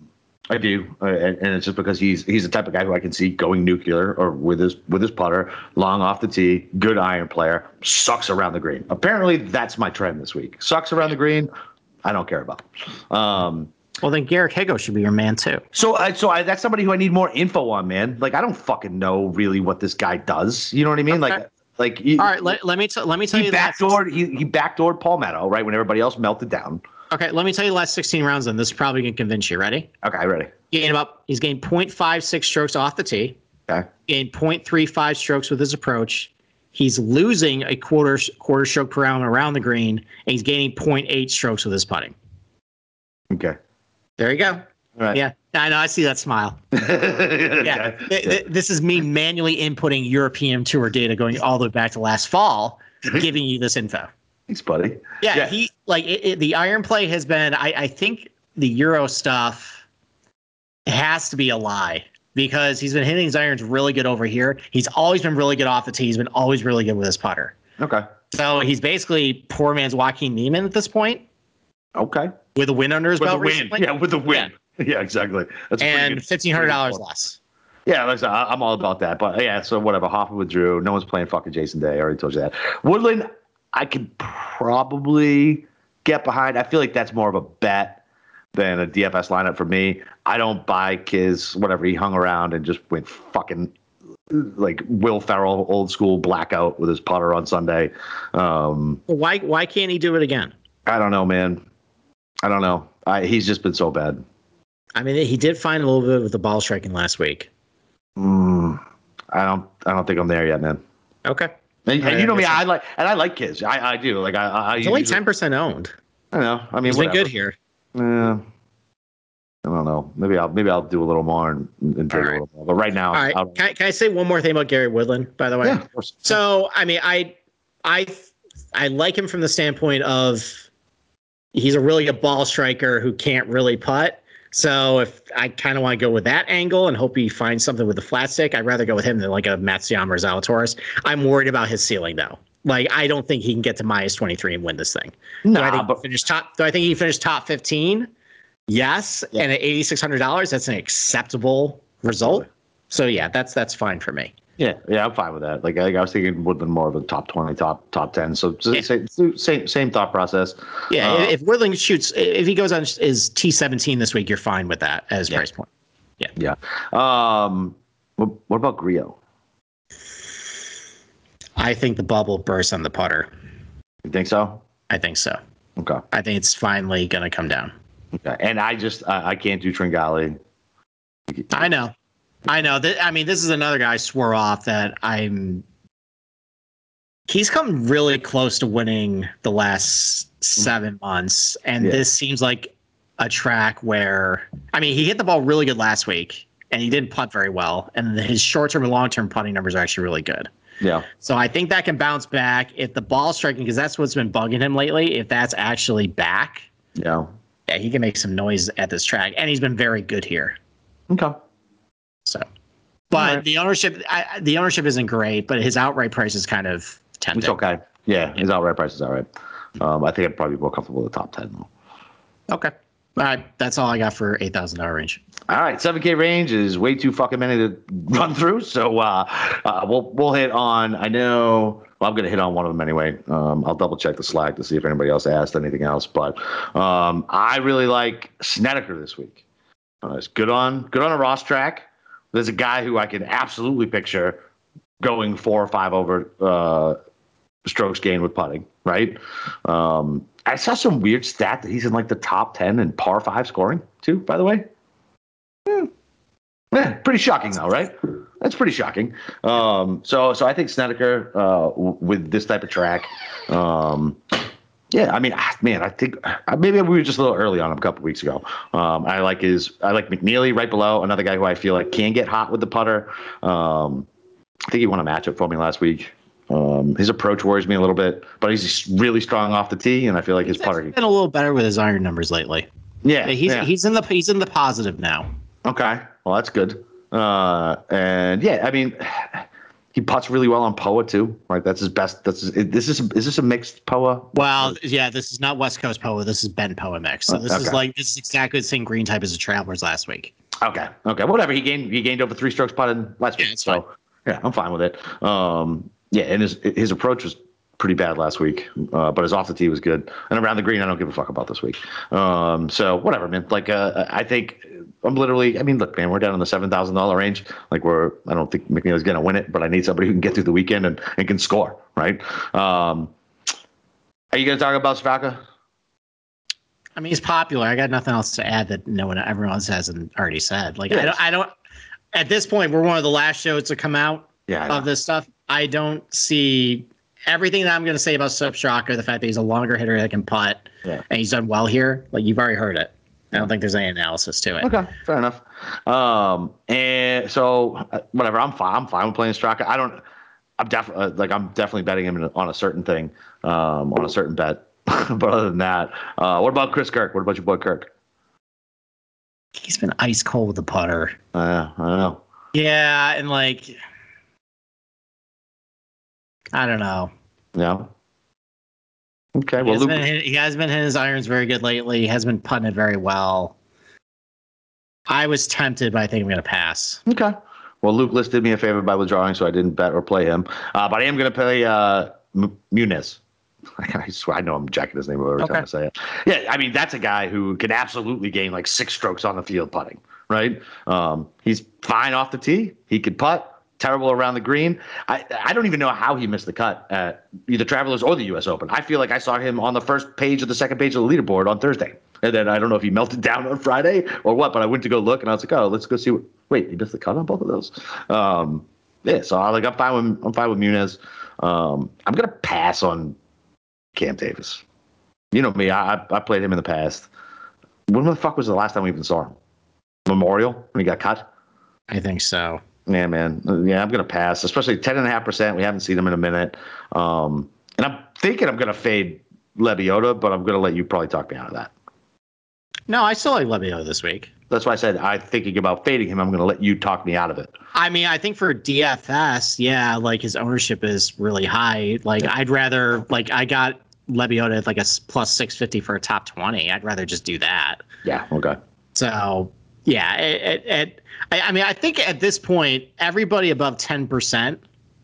I do, and it's just because he's the type of guy who I can see going nuclear or with his putter, long off the tee, good iron player, sucks around the green. Apparently, that's my trend this week. Sucks around the green, I don't care about. Well, then Garrick Higgo should be your man too. So that's somebody who I need more info on, man. Like I don't fucking know really what this guy does. You know what I mean? Okay. All right. Let me tell you. He backdoored Paul Meadow right when everybody else melted down. Okay, let me tell you the last 16 rounds, and this is probably going to convince you. Ready? Okay, ready. He's gained 0.56 strokes off the tee. Okay. Gained 0.35 strokes with his approach. He's losing a quarter stroke per round around the green, and he's gaining 0.8 strokes with his putting. Okay. There you go. All right. Yeah, I know. I see that smile. Yeah. This is me manually inputting European Tour data going all the way back to last fall, giving you this info. Thanks, buddy. Yeah. He the iron play has been. I think the Euro stuff has to be a lie because he's been hitting his irons really good over here. He's always been really good off the tee. He's been always really good with his putter. Okay. So he's basically poor man's Joaquin Niemann at this point. Okay. With a win under his belt recently. Yeah, with a win. Yeah, exactly. That's and $1,500 less. Yeah, listen, I'm all about that. But yeah, so whatever. Hoffman withdrew. No one's playing fucking Jason Day. I already told you that. Woodland, I could probably get behind. I feel like that's more of a bet than a DFS lineup for me. I don't buy Kiz, whatever. He hung around and just went fucking like Will Ferrell, old school blackout with his putter on Sunday. Why can't he do it again? I don't know, man. I don't know. He's just been so bad. I mean, he did find a little bit with the ball striking last week. I don't think I'm there yet, man. Okay. And you know me, I like Kiz. I do. Like it's only 10% owned. I know. I mean, he's been good here. I don't know. Maybe I'll do a little more and take a little more. But right now, all right. Can I say one more thing about Gary Woodland? By the way, yeah, of course. So I mean, I like him from the standpoint of he's a really good ball striker who can't really putt. So if I kind of want to go with that angle and hope he finds something with the flat stick, I'd rather go with him than like a Matsuyama or Zalatoris. I'm worried about his ceiling though. Like I don't think he can get to -23 and win this thing. Do I think he finished top 15? Yes, yeah. And at $8,600, that's an acceptable result. So yeah, that's fine for me. Yeah, I'm fine with that. Like I was thinking Woodland more of a top 20, top 10. So yeah. Same thought process. Yeah, if Woodland shoots, if he goes on his T17 this week, you're fine with that as price point. Yeah. Yeah. What about Griot? I think the bubble burst on the putter. You think so? I think so. Okay. I think it's finally going to come down. Okay. And I can't do Tringali. I know. I mean, this is another guy I swore off that he's come really close to winning the last 7 months. And this seems like a track where, I mean, he hit the ball really good last week and he didn't putt very well. And his short-term and long-term putting numbers are actually really good. Yeah. So I think that can bounce back if the ball striking, because that's what's been bugging him lately. If that's actually back, yeah, he can make some noise at this track. And he's been very good here. Okay. So, but the ownership isn't great, but his outright price is kind of tempting. It's okay. Yeah, his outright price is all right. I think I'd probably be more comfortable with the top 10 though. Okay. All right. That's all I got for $8,000 range. All right. 7K range is way too fucking many to run through. So we'll hit on, I'm going to hit on one of them anyway. I'll double check the Slack to see if anybody else asked anything else. But I really like Snedeker this week. It's good on a Ross track. There's a guy who I can absolutely picture going 4 or 5 over strokes gained with putting, right? I saw some weird stat that he's in like the top 10 in par 5 scoring too, by the way. Yeah, pretty shocking though, right? That's pretty shocking. So I think Snedeker with this type of track, yeah, I mean, man, I think maybe we were just a little early on him a couple weeks ago. I like McNeely right below, another guy who I feel like can get hot with the putter. I think he won a matchup for me last week. His approach worries me a little bit, but he's really strong off the tee, and I feel like his putter been a little better with his iron numbers lately. Yeah, he's in the positive now. Okay, well that's good. And yeah, I mean, He putts really well on POA too, right? That's his best. Is this a mixed POA? Well, yeah, this is not West Coast POA. This is Bend POA mix. So this is exactly the same green type as the Travelers last week. Okay, whatever. He gained over 3 strokes putted last week. So fine. Yeah, I'm fine with it. Yeah, and his approach was pretty bad last week, but his off the tee was good. And around the green, I don't give a fuck about this week. So whatever, man. Like I think I'm literally. I mean, look, man, we're down in the $7,000 range. Like I don't think McNeely's gonna win it, but I need somebody who can get through the weekend and can score, right? Are you gonna talk about Straka? I mean, he's popular. I got nothing else to add that everyone else hasn't already said. Like, yes. I don't. At this point, we're one of the last shows to come out of this stuff. I don't see everything that I'm going to say about Straka. The fact that he's a longer hitter that can putt, and he's done well here. Like, you've already heard it. I don't think there's any analysis to it. Okay, fair enough. And so whatever. I'm fine with playing Straka. I'm definitely betting him on a certain thing, on a certain bet. But other than that, what about Chris Kirk? What about your boy Kirk? He's been ice cold with the putter. I know. Yeah, and like, I don't know. Yeah. Okay. He has been hitting his irons very good lately. He has been putting it very well. I was tempted, but I think I'm going to pass. Okay. Well, Luke List did me a favor by withdrawing, so I didn't bet or play him. But I am going to play Muniz. I swear I know I'm jacking his name every time I say it. Yeah, I mean, that's a guy who can absolutely gain like 6 strokes on the field putting, right? He's fine off the tee. He could putt. Terrible around the green. I don't even know how he missed the cut at either Travelers or the U.S. Open. I feel like I saw him on the first page of the second page of the leaderboard on Thursday. And then I don't know if he melted down on Friday or what, but I went to go look and I was like, oh, let's go see wait, he missed the cut on both of those? Yeah, so I'm fine with Muniz. I'm going to pass on Cam Davis. You know me, I played him in the past. When the fuck was the last time we even saw him? Memorial when he got cut? I think so. Yeah, man. Yeah, I'm going to pass, especially 10.5%. We haven't seen him in a minute. And I'm thinking I'm going to fade Lebioda, but I'm going to let you probably talk me out of that. No, I still like Lebioda this week. That's why I said I'm thinking about fading him. I'm going to let you talk me out of it. I mean, I think for DFS, yeah, like his ownership is really high. Like I'd rather, like I got Lebioda at like a plus 650 for a top 20. I'd rather just do that. Yeah. Okay. So yeah, I mean, I think at this point, everybody above 10%,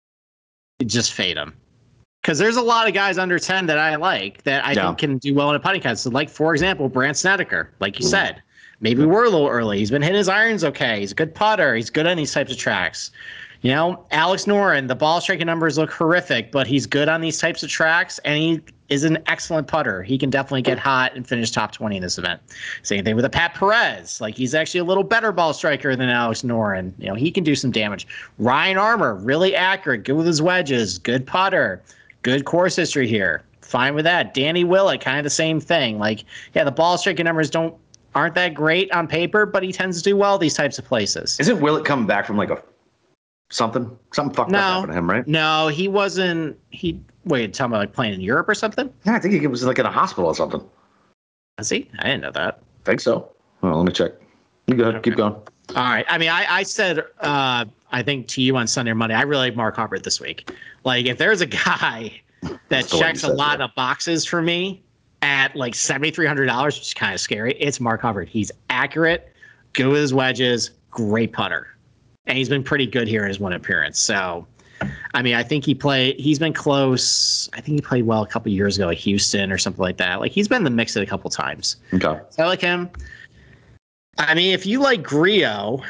just fade them. Because there's a lot of guys under 10 that I like that I think can do well in a putting contest. So like, for example, Brandt Snedeker, like you said, maybe we're a little early. He's been hitting his irons okay. He's a good putter. He's good on these types of tracks. You know, Alex Noren, the ball striking numbers look horrific, but he's good on these types of tracks, and he is an excellent putter. He can definitely get hot and finish top 20 in this event. Same thing with a Pat Perez. Like, he's actually a little better ball striker than Alex Noren. You know, he can do some damage. Ryan Armour, really accurate, good with his wedges, good putter, good course history here. Fine with that. Danny Willett, kind of the same thing. Like, yeah, the ball striking numbers aren't that great on paper, but he tends to do well these types of places. Isn't Willett coming back from like something fucked up happened to him, right? No, he wasn't. Wait, talking about like playing in Europe or something? Yeah, I think he was like in a hospital or something. Was he? I didn't know that. I think so. Well, let me check. You go ahead. Okay. Keep going. All right. I mean, I said, I think to you on Sunday or Monday, I really like Mark Hubbard this week. Like, if there's a guy that checks a lot of boxes for me at like $7,300, which is kind of scary, it's Mark Hubbard. He's accurate, good with his wedges, great putter. And he's been pretty good here in his one appearance. So, I mean, I think he's been close. I think he played well a couple of years ago at Houston or something like that. Like, he's been in the mix a couple times. Okay. So I like him. I mean, if you like Griot,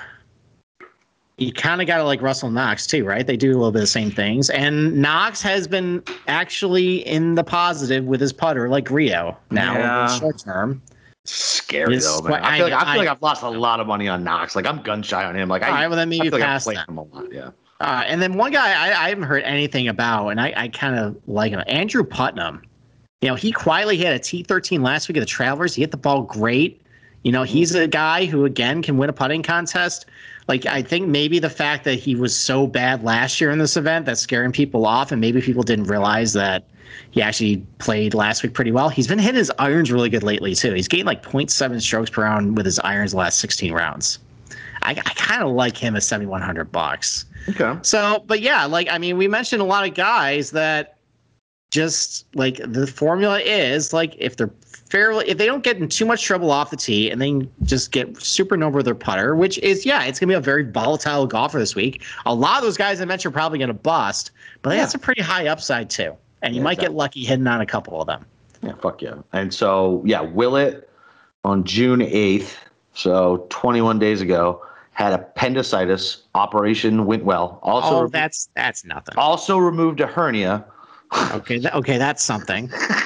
you kind of got to like Russell Knox too, right? They do a little bit of the same things. And Knox has been actually in the positive with his putter, like Griot now in the short term. Scary though, man. I feel like I've lost a lot of money on Knox. Like, I'm gun shy on him. Like, all right, well then maybe pass him a lot. Yeah. And then one guy I haven't heard anything about, and I kind of like him, Andrew Putnam. You know, he quietly hit a T13 last week at the Travelers. He hit the ball great. You know, he's a guy who again can win a putting contest. Like, I think maybe the fact that he was so bad last year in this event that's scaring people off, and maybe people didn't realize that he actually played last week pretty well. He's been hitting his irons really good lately, too. He's gained like 0.7 strokes per round with his irons the last 16 rounds. I kind of like him at $7,100. Okay. So, but yeah, like, I mean, we mentioned a lot of guys that just like the formula is like if they don't get in too much trouble off the tee and they just get supernova with their putter, which is, yeah, it's going to be a very volatile golfer this week. A lot of those guys I mentioned are probably going to bust, but that's a pretty high upside too. And you might get lucky hitting on a couple of them. Yeah, fuck yeah. And so, yeah, Willett on June 8th, so 21 days ago, had appendicitis. Operation went well. Also, that's nothing. Also removed a hernia. Okay, that's something.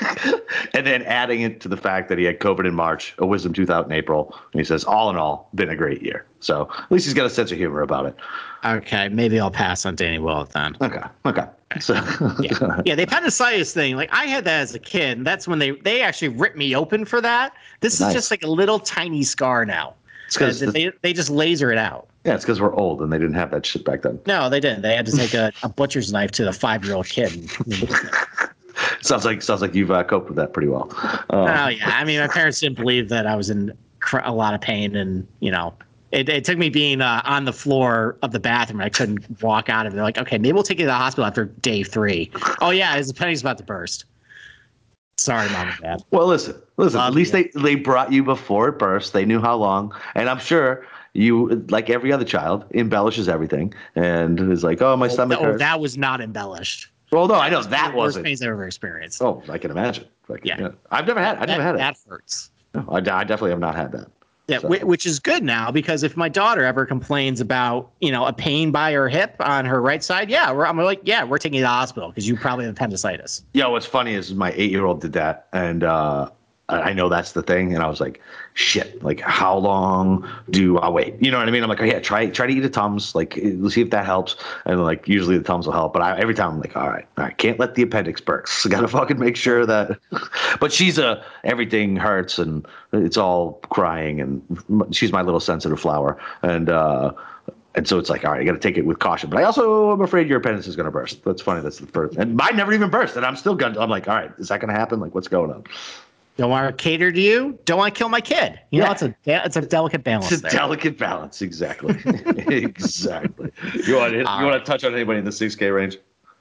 And then adding it to the fact that he had COVID in March, a wisdom tooth out in April, and he says, all in all, been a great year. So at least he's got a sense of humor about it. Okay, maybe I'll pass on Danny Willett then. Okay. So yeah, the appendicitis thing, like I had that as a kid, and that's when they actually ripped me open for that. This is just like a little tiny scar now. It's because they just laser it out. Yeah, it's because we're old and they didn't have that shit back then. No, they didn't. They had to take a butcher's knife to the 5-year-old kid. Sounds like you've coped with that pretty well. Oh yeah, I mean, my parents didn't believe that I was in a lot of pain, and it took me being on the floor of the bathroom. I couldn't walk out of it. They're like, okay, maybe we'll take you to the hospital after day 3. Oh yeah, his appendix is about to burst. Sorry, Mom and Dad. Well, listen. At least they brought you before it burst. They knew how long, and I'm sure you, like every other child, embellishes everything and is like, oh, my stomach hurts. That was not embellished. Well, no, I know that wasn't. Worst pains I've ever experienced. Oh, I can imagine. Yeah. I've never had it. That hurts. No, I definitely have not had that. Yeah, so. Which is good now, because if my daughter ever complains about, a pain by her hip on her right side, I'm like, we're taking you to the hospital because you probably have appendicitis. Yeah, what's funny is my 8-year-old did that, and I know that's the thing, and I was like, shit, like how long do I wait? You know what I mean? I'm like, oh yeah, try to eat a Tums, like let's see if that helps, and like usually the Tums will help, but every time I'm like, all right, can't let the appendix burst. I gotta fucking make sure that. But she's everything hurts and it's all crying, and she's my little sensitive flower, and so it's like, all right, I got to take it with caution. But I also am afraid your appendix is going to burst. That's funny. That's the first. And mine never even burst, and I'm still going. I'm like, all right, is that going to happen? Like, what's going on? Don't want to cater to you. Don't want to kill my kid. It's a delicate balance. It's a delicate balance, exactly. Exactly. You want to touch on anybody in the 6K range?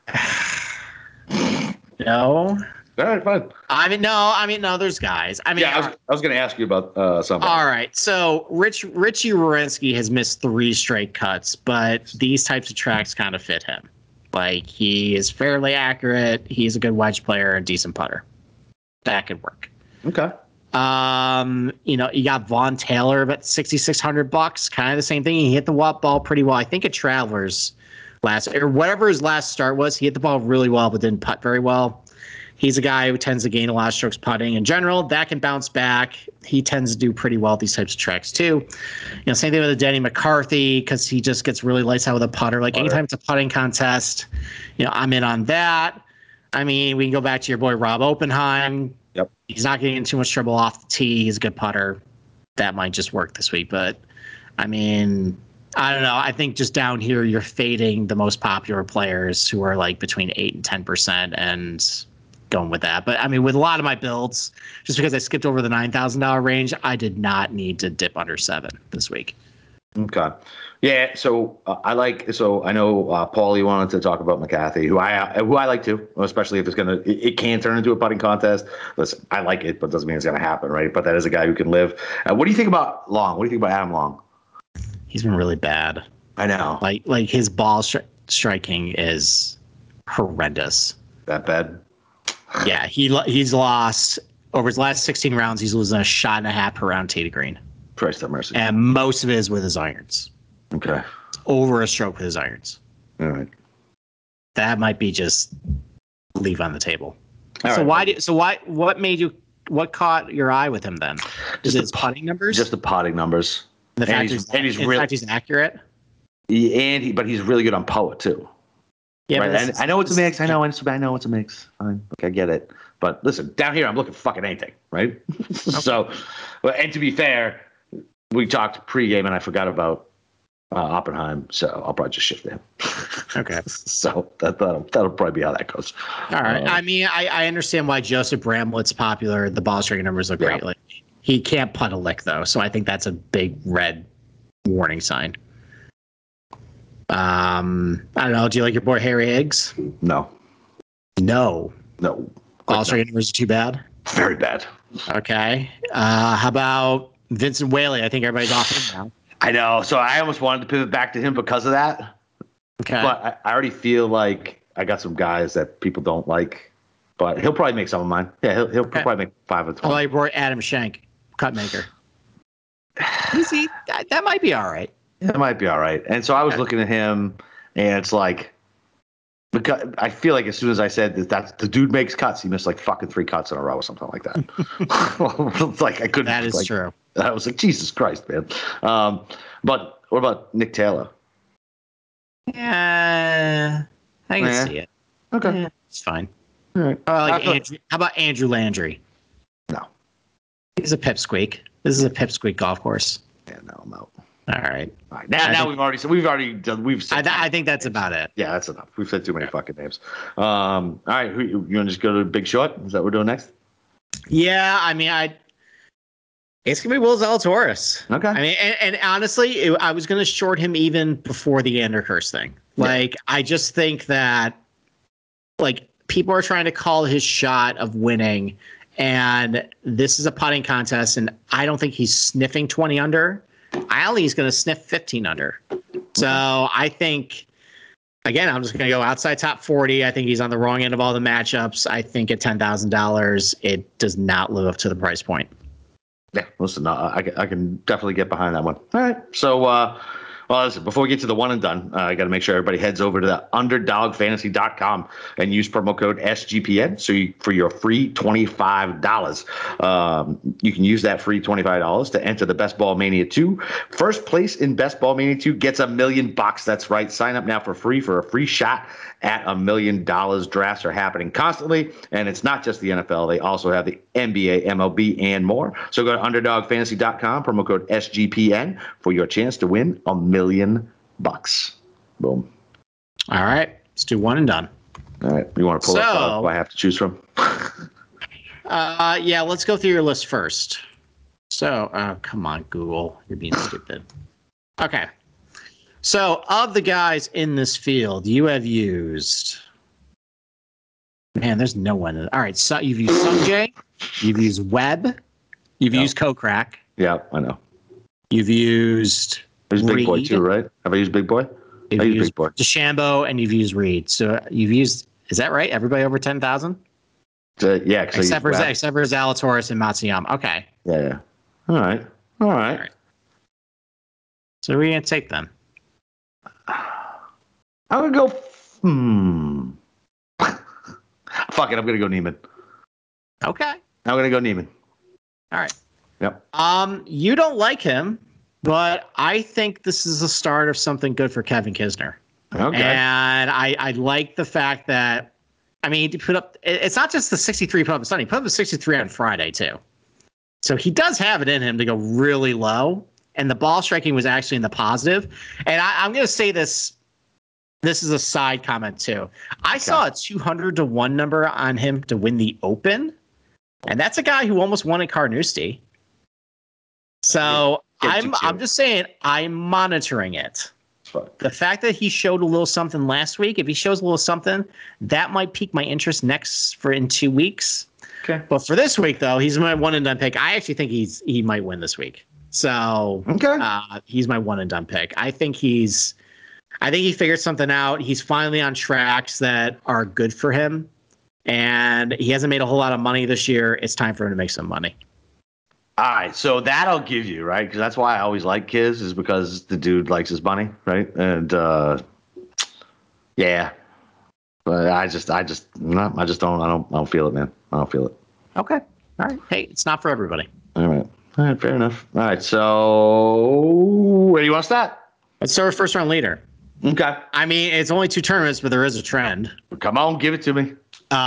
No. All right, fine. I mean, no. There's guys. I was going to ask you about something. All right. So Richie Werenski has missed 3 straight cuts, but these types of tracks kind of fit him. Like, he is fairly accurate. He's a good wedge player and decent putter. That could work. Okay. You got Vaughn Taylor about $6,600, kind of the same thing. He hit the ball pretty well. I think at Travelers whatever his last start was, he hit the ball really well, but didn't putt very well. He's a guy who tends to gain a lot of strokes putting in general. That can bounce back. He tends to do pretty well at these types of tracks too. Same thing with Denny McCarthy, because he just gets really lights out with a putter. Like anytime it's a putting contest, I'm in on that. I mean, we can go back to your boy Rob Oppenheim. Yep. He's not getting in too much trouble off the tee. He's a good putter. That might just work this week. But, I mean, I don't know. I think just down here, you're fading the most popular players who are like between 8 and 10% and going with that. But, I mean, with a lot of my builds, just because I skipped over the $9,000 range, I did not need to dip under 7 this week. Okay. Yeah, so I know Paul, you wanted to talk about McCarthy, who I like too, especially if it can turn into a putting contest. Listen, I like it, but it doesn't mean it's going to happen, right? But that is a guy who can live. What do you think about Long? What do you think about Adam Long? He's been really bad. I know. Like his ball striking is horrendous. That bad? Yeah, he's lost over his last 16 rounds. He's losing a shot and a half per round tee to green. Christ have mercy. And most of it is with his irons. Okay. Over a stroke with his irons. All right. That might be just leave on the table. What caught your eye with him then? Is it his putting numbers? Just the putting numbers. The fact he's accurate. But he's really good on poet too. Yeah, right? I know it's a mix. I know it's a mix. Fine. Okay, I get it. But listen, down here I'm looking for fucking anything, right? Okay. So, and to be fair, we talked pregame and I forgot about Oppenheim, so I'll probably just shift to him. Okay. So that'll probably be how that goes. All right. I mean, I understand why Joseph Bramlett's popular. The ball striking numbers look great. Like, he can't putt a lick though, so I think that's a big red warning sign. I don't know. Do you like your boy Harry Higgs? No. No. Ball striking numbers are too bad. Very bad. Okay. How about Vincent Whaley? I think everybody's off him now. I know. So I almost wanted to pivot back to him because of that. Okay. But I already feel like I got some guys that people don't like. But he'll probably make some of mine. Yeah, he'll probably make 5 of 20. I like boy Adam Schenk, cut maker. Easy. That might be all right. That might be all right. And so I was looking at him, and it's like, because I feel like as soon as I said that the dude makes cuts, he missed like fucking 3 cuts in a row or something like that. It's like I couldn't. That is true. I was like, Jesus Christ, man. But what about Nick Taylor? Yeah, I can see it. Okay, yeah, it's fine. All right. How about Andrew Landry? No, he's a pipsqueak. This is a pipsqueak golf course. Yeah, no, I'm out. All right. Now we've already done. I think that's about it. Yeah, that's enough. We've said too many fucking names. All right, you want to just go to Big Short? Is that what we're doing next? Yeah, I mean, it's gonna be Will Zalatoris. Okay. I mean, and honestly, I was gonna short him even before the Anderhurst thing. Like, I just think that, like, people are trying to call his shot of winning, and this is a putting contest, and I don't think he's sniffing 20 under. I only he's going to sniff 15 under. So I think, again, I'm just going to go outside top 40. I think he's on the wrong end of all the matchups. I think at $10,000, it does not live up to the price point. Yeah, listen, I can definitely get behind that one. All right. So, listen, before we get to the one and done, I got to make sure everybody heads over to the underdogfantasy.com and use promo code SGPN for your free $25. You can use that free $25 to enter the Best Ball Mania 2. First place in Best Ball Mania 2 gets $1 million. That's right. Sign up now for a free shot at $1 million. Drafts are happening constantly, and it's not just the NFL. They also have the NBA, MLB, and more. So go to underdogfantasy.com, promo code SGPN for your chance to win $1 million. Boom. All right, let's do one and done. All right, you want to pull up who I have to choose from? Yeah, let's go through your list first. So, come on, Google, you're being stupid. Okay. So, of the guys in this field, you have used. Man, there's no one. All right, so you've used Sungjae, you've used Webb, you've used Kokrak. Yeah, I know. You've used. There's Big Boy too, right? Have I used Big Boy? You've used Big Boy. DeChambeau, and you've used Reed. So you've used. Is that right? Everybody over 10,000? Yeah, except for Zalatoris and Matsuyama. Okay. Yeah. All right. So who are you gonna take then? I'm gonna go. Fuck it. I'm gonna go Neiman. Okay. I'm gonna go Neiman. All right. Yep. You don't like him, but I think this is the start of something good for Kevin Kisner. Okay. And I like the fact that, I mean, he put up. It's not just the 63 put up on Sunday. He put up a 63 on Friday too. So he does have it in him to go really low. And the ball striking was actually in the positive. And I'm going to say this. This is a side comment too. I saw a 200-1 number on him to win the Open, and that's a guy who almost won at Carnoustie. So I'm just saying I'm monitoring it. The fact that he showed a little something last week, if he shows a little something, that might pique my interest in 2 weeks. Okay. But for this week, though, he's my one and done pick. I actually think he might win this week. So he's my one and done pick. I think he figured something out. He's finally on tracks that are good for him, and he hasn't made a whole lot of money this year. It's time for him to make some money. All right, so that I'll give you, right? Because that's why I always like Kiz, is because the dude likes his money, right? And yeah, but I don't feel it, man. I don't feel it. Okay, all right. Hey, it's not for everybody. All right, fair enough. All right, so where do you want to start? Let's start with first round leader. Okay. I mean, it's only 2 tournaments, but there is a trend. Come on, give it to me.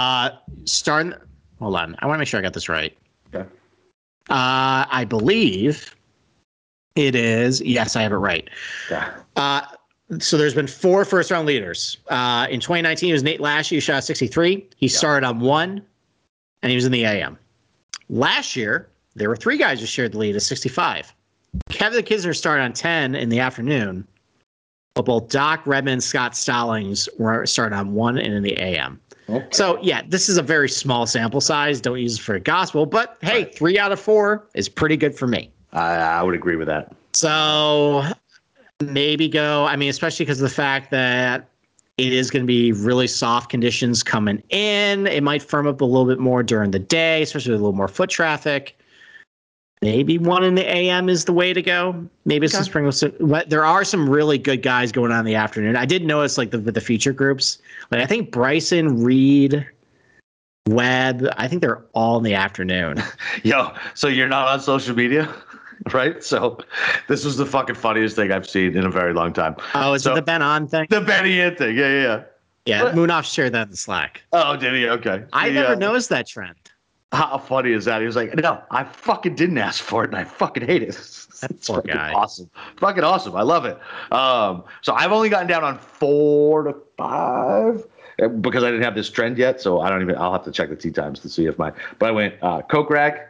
Hold on, I want to make sure I got this right. Okay. I believe it is. Yes, I have it right. Yeah. So there's been 4 first round leaders. In 2019, it was Nate Lashley who shot 63. He started on 1, and he was in the AM. Last year, there were 3 guys who shared the lead at 65. Kevin Kisner start on 10 in the afternoon, but both Doc Redmond, Scott Stallings were start on 1 and in the AM. Okay. So, yeah, this is a very small sample size. Don't use it for gospel. But, hey, 3 out of 4 is pretty good for me. I would agree with that. So maybe go. I mean, especially because of the fact that it is going to be really soft conditions coming in. It might firm up a little bit more during the day, especially with a little more foot traffic. Maybe 1 in the AM is the way to go. Maybe some sprinkles. But there are some really good guys going on in the afternoon. I did notice, like, with the feature groups. Like, I think Bryson, Reed, Webb, I think they're all in the afternoon. Yo, so you're not on social media? Right? So this was the fucking funniest thing I've seen in a very long time. Oh, is it the Ben On thing? The Benny Hinn thing. Yeah. Yeah, Munaf shared that in the Slack. Oh, did he? Okay. I never noticed that trend. How funny is that? He was like, no, I fucking didn't ask for it, and I fucking hate it. That poor guy. Awesome. Fucking awesome. I love it. So I've only gotten down on 4 to 5 because I didn't have this trend yet, so I'll have to check the tee times to see if but I went Kokrak,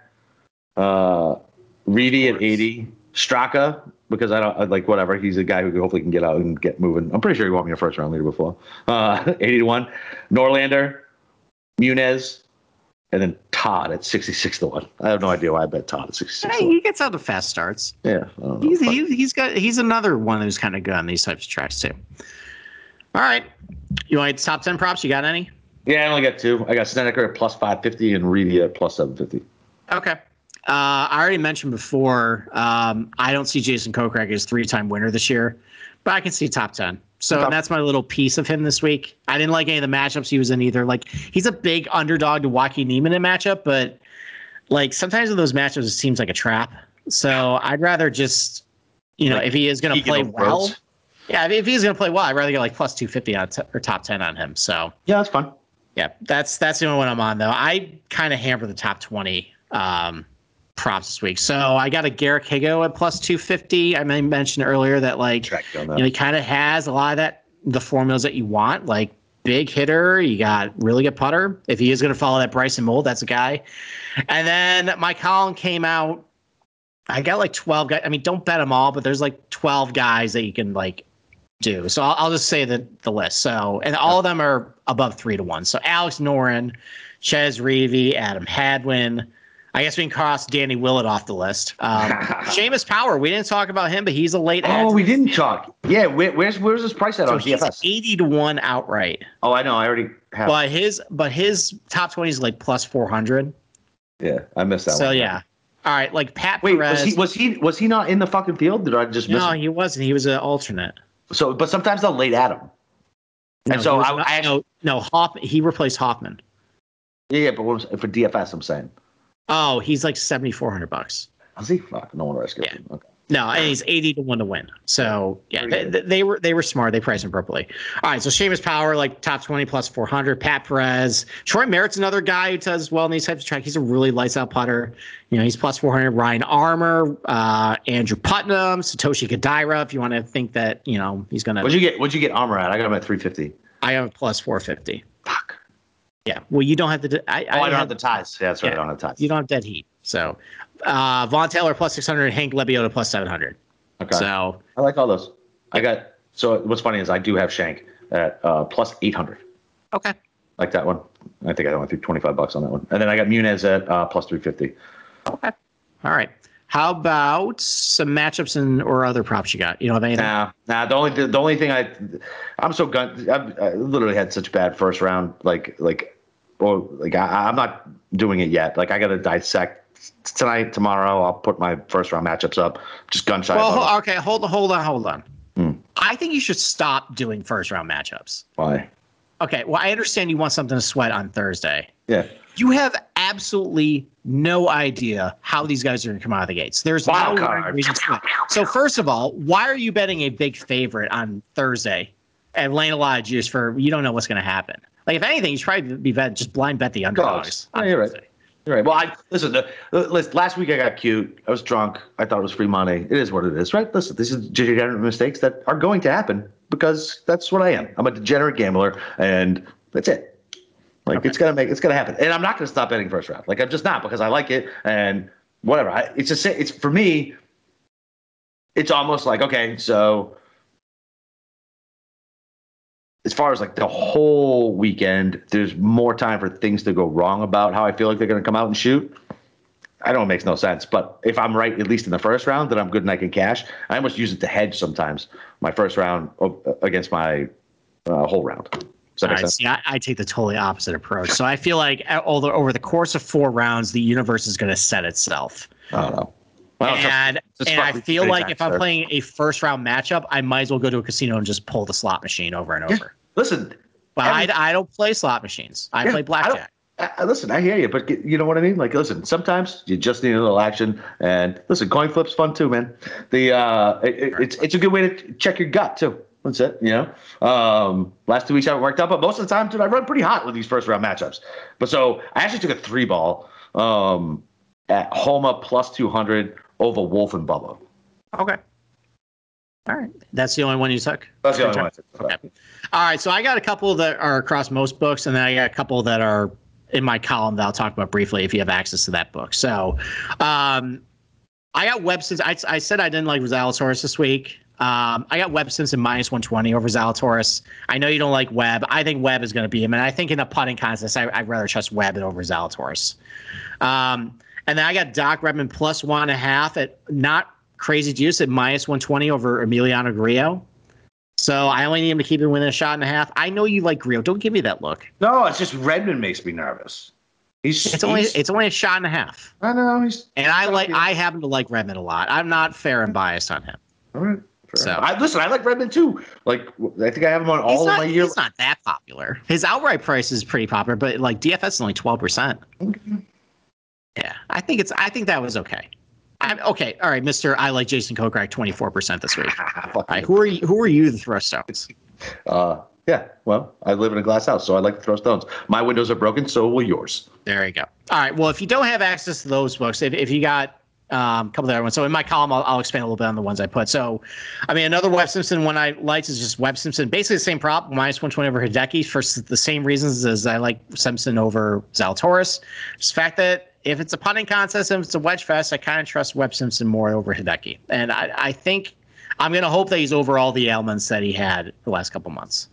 Reedy at 80, Straka, because I don't like whatever. He's a guy who hopefully can get out and get moving. I'm pretty sure he won me a first round leader before. 80 to 1. Norlander, Munez, and then Todd at 66 to 1. I have no idea why I bet Todd at 66 to 1. He gets out the fast starts. Yeah. He's another one who's kind of good on these types of tracks too. All right. You want top 10 props? You got any? Yeah, I only got 2. I got Snedeker at plus 550 and Reedy at plus 750. Okay. I already mentioned before, I don't see Jason Kokrak as 3-time winner this year, but I can see top 10. So and that's my little piece of him this week. I didn't like any of the matchups he was in either. Like, he's a big underdog to Joaquin Niemann in matchup, but like sometimes in those matchups it seems like a trap. So I'd rather just, if he is going to play well. Yeah, if he's going to play well, I'd rather get like plus 250 or top 10 on him. So yeah, that's fun. Yeah, that's the only one I'm on though. I kind of hamper the top 20 props this week. So I got a Garrick Higo at plus 250. I mentioned earlier that he kind of has a lot of the formulas that you want, like big hitter. You got really good putter. If he is going to follow that Bryson mold, that's a guy. And then my column came out. I got like 12 guys. I mean, don't bet them all, but there's like 12 guys that you can like do. So I'll just say the list. So, and all of them are above 3 to 1. So Alex Noren, Chez Reavie, Adam Hadwin. I guess we can cross Danny Willett off the list. Seamus Power, we didn't talk about him, but he's a late add. Oh, we didn't talk. Yeah, where's his price at on DFS? 80 to 1 outright. Oh, I know. I already have. But his top 20 is like plus 400. Yeah, I missed that one. So yeah. All right, like Pat Perez. Was he not in the fucking field? Did I just miss him? No, he wasn't. He was an alternate. So, but sometimes they'll late add him. And so he replaced Hoffman. Yeah, but for DFS, I'm saying. Oh, he's like $7,400. Is he? Fuck, no wonder I skipped him. Okay. No, and he's 80 to 1 to win. So yeah, they were smart. They priced him appropriately. All right, so Seamus Power, like top 20 plus 400. Pat Perez, Troy Merritt's another guy who does well in these types of tracks. He's a really lights out putter. He's plus 400. Ryan Armour, Andrew Putnam, Satoshi Kodaira. If you want to think that he's gonna. What'd you get Armour at? I got him at 350. I have plus 450. Fuck. Yeah, well, you don't have the. I don't have the ties. Yeah, that's right. I don't have ties. You don't have dead heat. So, Vaughn Taylor plus 600, Hank Lebioda plus 700. Okay. So I like all those. So what's funny is I do have Shank at plus 800. Okay. Like that one. I think I went through $25 on that one, and then I got Munez at plus 350. Okay. All right. How about some matchups or other props you got? You don't have anything? Nah. The only thing I'm so I literally had such bad first round. I'm not doing it yet. Like I got to dissect tonight, tomorrow. I'll put my first round matchups up. Just gun shy. Well, okay. Hold on. I think you should stop doing first round matchups. Why? Okay. Well, I understand you want something to sweat on Thursday. Yeah. You have absolutely no idea how these guys are going to come out of the gates. There's no reason to. So first of all, why are you betting a big favorite on Thursday and laying a lot of juice for you don't know what's going to happen? Like if anything, you should probably be just blind bet the underdogs. Oh, you're right. You're right. Well, listen. Last week I got cute. I was drunk. I thought it was free money. It is what it is, right? Listen, this is degenerate mistakes that are going to happen because that's what I am. I'm a degenerate gambler, and that's it. Like it's gonna happen, and I'm not gonna stop betting first round. Like I'm just not because I like it and whatever. It's for me. it's almost like, okay, so as far as like the whole weekend, there's more time for things to go wrong about how I feel like they're going to come out and shoot. I know it makes no sense, but if I'm right, at least in the first round, then I'm good and I can cash. I almost use it to hedge sometimes my first round against my whole round. Does that make sense? See, I take the totally opposite approach. So I feel like over the course of 4 rounds, the universe is going to set itself. I don't know. And I feel like if I'm playing a first round matchup, I might as well go to a casino and just pull the slot machine over and over. Listen, but I don't play slot machines. I play blackjack. Listen, I hear you, but you know what I mean? Like, listen, sometimes you just need a little action. And listen, coin flip's fun too, man. It's a good way to check your gut too. That's it, you know. Last 2 weeks haven't worked out, but most of the time, dude, I run pretty hot with these first round matchups. But so I actually took a 3-ball at Homa plus 200 over Wolf and Bubba. Okay. All right. That's the only one you took? That's the only one I took. Okay. All right. So I got a couple that are across most books, and then I got a couple that are in my column that I'll talk about briefly if you have access to that book. So I got Webb Simpson. I said I didn't like Zalatoris this week. I got Webb Simpson minus 120 over Zalatoris. I know you don't like Webb. I think Webb is going to beat him. And I think in a putting contest, I'd rather trust Webb over Zalatoris. And then I got Doc Redman plus 1.5 at not crazy juice at minus 120 over Emiliano Grillo. So I only need him to keep it within a shot and a half. I know you like Grillo. Don't give me that look. No, it's just Redmond makes me nervous. It's only a shot and a half. I know. I happen to like Redmond a lot. I'm not fair and biased on him. All right. So I like Redmond too. Like I think I have him on all of my years. He's not that popular. His outright price is pretty popular, but like DFS is only 12%. Okay. Yeah, I think that was okay. Okay. All right, Mr. I like Jason Kokrak 24% this week. All right, who are you to throw stones? Yeah, well, I live in a glass house, so I like to throw stones. My windows are broken, so will yours. There you go. All right, well, if you don't have access to those books, if you got a couple of other ones, so in my column, I'll expand a little bit on the ones I put. So, I mean, another Webb Simpson one I liked is just Webb Simpson. Basically the same prop, minus 120 over Hideki for the same reasons as I like Simpson over Zalatoris. Just the fact that if it's a punting contest, if it's a wedge fest, I kind of trust Webb Simpson more over Hideki. And I think I'm going to hope that he's over all the ailments that he had the last couple months.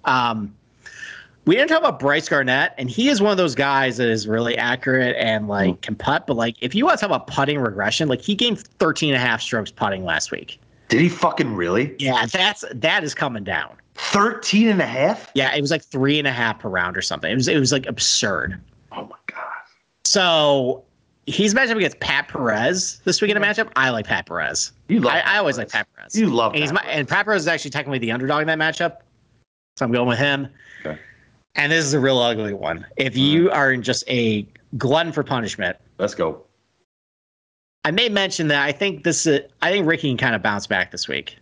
We didn't talk about Bryce Garnett, and he is one of those guys that is really accurate and like can putt. But like, if you want to talk about putting regression, like he gained 13.5 strokes putting last week. Did he fucking really? Yeah, that is coming down. 13.5? Yeah, it was like 3.5 per round or something. It was like absurd. Oh my god. So he's matched up against Pat Perez this week in a matchup. I like Pat Perez. I always like Pat Perez. You love and and Pat Perez is actually technically the underdog in that matchup. So I'm going with him. Okay. And this is a real ugly one. If you are just a glutton for punishment, let's go. I may mention that I think Ricky can kind of bounce back this week.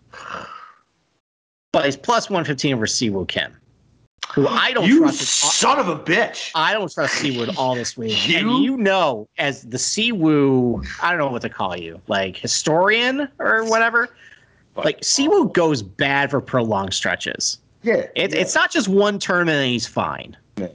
But he's plus 115 over Siwoo Kim, who I don't trust. You son of a bitch. I don't trust Siwoo all this week. And as the Siwoo, I don't know what to call you, like historian or whatever. Like Siwoo goes bad for prolonged stretches. Yeah. It's not just one tournament and he's fine. Yeah.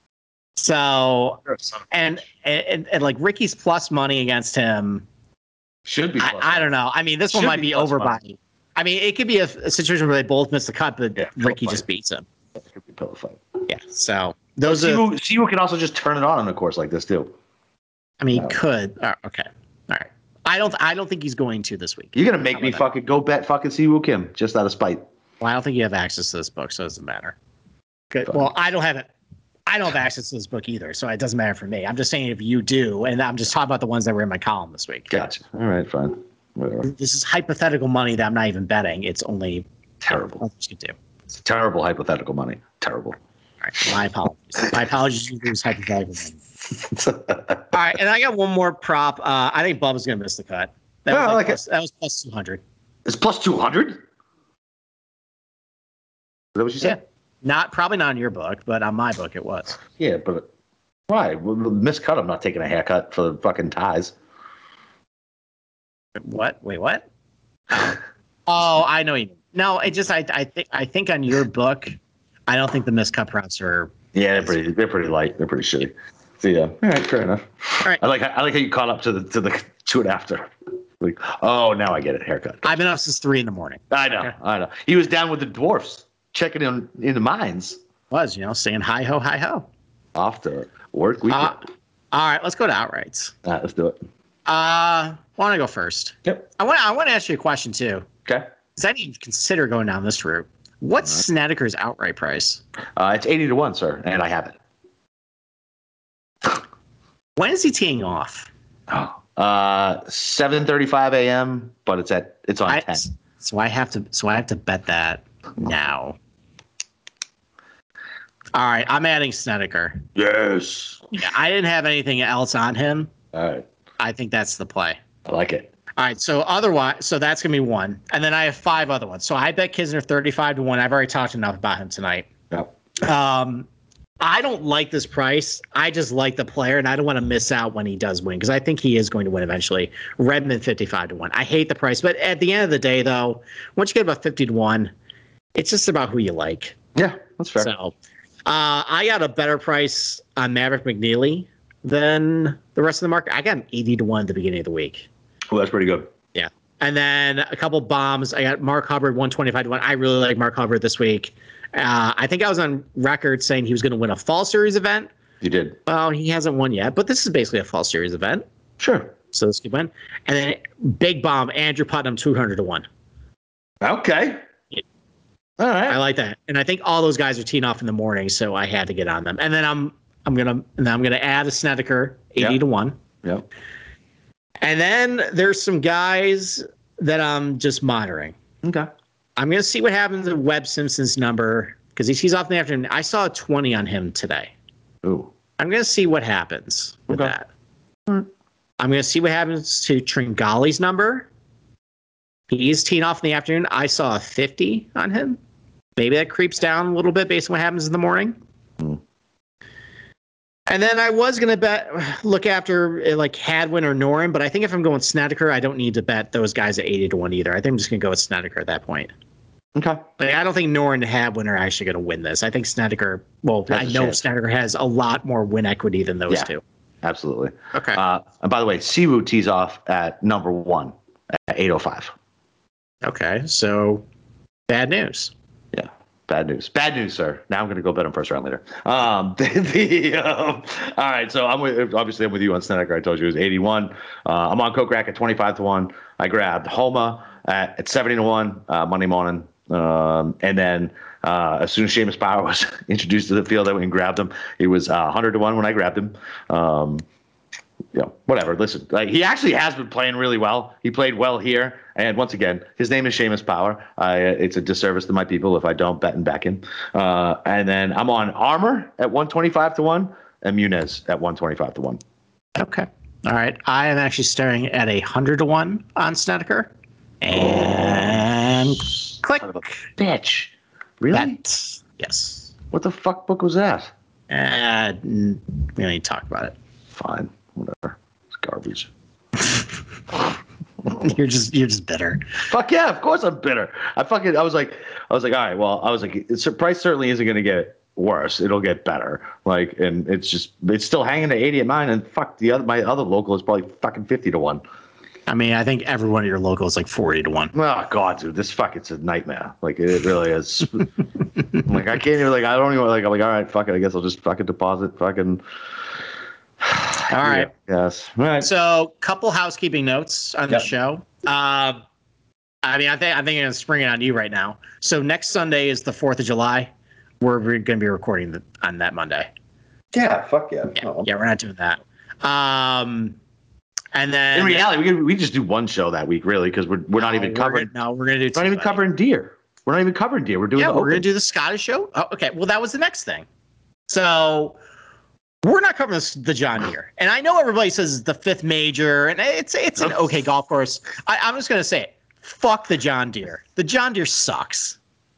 So and like Ricky's plus money against him should be. I don't know. I mean, this one might be over by. I mean, it could be a situation where they both miss the cut, but Ricky just beats him. That could be pillow fight. Yeah. So those are. Siwoo can also just turn it on in a course like this too. I mean, he could. Oh, okay. All right. I don't think he's going to this week. You're gonna make me fucking go bet fucking Siwoo Kim just out of spite. Well, I don't think you have access to this book, so it doesn't matter. Good. Well, I don't have it. I don't have access to this book either, so it doesn't matter for me. I'm just saying if you do, and I'm just talking about the ones that were in my column this week. Gotcha. All right, fine. Whatever. This is hypothetical money that I'm not even betting. It's only terrible. You do. It's terrible hypothetical money. Terrible. All right. My apologies. My apologies. You lose hypothetical money. All right, and I got one more prop. I think Bubba's going to miss the cut. That was plus 200. It's plus 200? Is that what you said? Yeah. Probably not in your book, but on my book it was. Yeah, but why? Well, miscut. I'm not taking a haircut for the fucking ties. What? Wait, what? Oh, I know you mean. No, it just I think on your book, I don't think the miscut props are. Yeah, they're pretty light. They're pretty shitty. So yeah, all right, fair enough. All right, I like how you caught up to it after. Like, oh, now I get it. Haircut. I've been up since 3 a.m. I know. He was down with the dwarfs, checking in the mines. Saying hi ho, hi ho. Off to work weekend. All right, let's go to outrights. All right, let's do it. Why don't I go first? Yep. I want to ask you a question too. Okay. Because I didn't even consider going down this route. What's Snedeker's outright price? It's 80-1, sir, and I have it. When is he teeing off? 7:35 a.m., but it's on 10. So I have to bet that now. All right, I'm adding Snedeker. Yes. Yeah, I didn't have anything else on him. All right. I think that's the play. I like it. All right, so that's gonna be one, and then I have 5 other ones. So I bet Kisner 35-1. I've already talked enough about him tonight. Yep. I don't like this price. I just like the player, and I don't want to miss out when he does win because I think he is going to win eventually. Redmond 55-1. I hate the price, but at the end of the day, though, once you get about 50-1, it's just about who you like. Yeah, that's fair. So I got a better price on Maverick McNeely than the rest of the market. I got him 80-1 at the beginning of the week. Well, that's pretty good. Yeah. And then a couple bombs. I got Mark Hubbard 125-1. I really like Mark Hubbard this week. I think I was on record saying he was going to win a Fall Series event. You did. Well, he hasn't won yet, but this is basically a Fall Series event. Sure. So this could win. And then big bomb, Andrew Putnam 200-1. Okay. Yeah. All right. I like that. And I think all those guys are teeing off in the morning, so I had to get on them. And then I'm gonna add a Snedeker 80-1. Yep. And then there's some guys that I'm just monitoring. Okay. I'm going to see what happens with Webb Simpson's number because he's off in the afternoon. I saw a 20 on him today. Ooh. I'm going to see what happens with that. I'm going to see what happens to Tringali's number. He's teeing off in the afternoon. I saw a 50 on him. Maybe that creeps down a little bit based on what happens in the morning. And then I was going to look after like Hadwin or Noren, but I think if I'm going Snedeker, I don't need to bet those guys at 80-1 either. I think I'm just going to go with Snedeker at that point. Okay. Like, I don't think Noren and Hadwin are actually going to win this. I think Snedeker, I know Snedeker has a lot more win equity than those two. Absolutely. Okay. And by the way, Siwoo tees off at number 1 at 8:05. Okay. So bad news. Yeah. Bad news, sir. Now I'm going to go bet him first round later. All right, so I'm with you on Snedeker. I told you it was 81. I'm on Kokrak at 25-1. I grabbed Homa at 70-1 Monday morning, and then as soon as Seamus Power was introduced to the field, I went and grabbed him. He was 100-1 when I grabbed him. Whatever. Listen, he actually has been playing really well. He played well here. And once again, his name is Seamus Power. It's a disservice to my people if I don't bet and back him. And then I'm on Armour at 125-1 and Munez at 125-1. Okay. All right. I am actually staring at 100-1 on Snedeker. And click. Son of a bitch. Really? Bet. Yes. What the fuck book was that? We don't need to talk about it. Fine. Whatever. It's garbage. You're just bitter. Fuck yeah, of course I'm bitter. I was like, all right, well, I was like, price certainly isn't going to get worse. It'll get better. Like, and it's still hanging at 80 at mine, and fuck my other local is probably fucking 50-1. I mean, I think every one of your local is like 40-1. Oh god, dude, it's a nightmare. Like it really is. Like I can't even I don't even I'm like, all right, fuck it. I guess I'll just fucking deposit fucking. All right. Yes. All right. So, couple housekeeping notes on the show. I think I'm going to spring it on you right now. So next Sunday is the 4th of July. We're going to be recording on that Monday. Yeah. Fuck yeah. Yeah, we're not doing that. And then in reality, we just do one show that week, really, because we're not even covering. We're going to do. We're not even covering deer. We're not even covering deer. We're doing. Yeah, we're going to do the Scottish show. Oh, okay. Well, that was the next thing. So. We're not covering the John Deere. And I know everybody says the 5th major, and it's an okay golf course. I'm just going to say it. Fuck the John Deere. The John Deere sucks.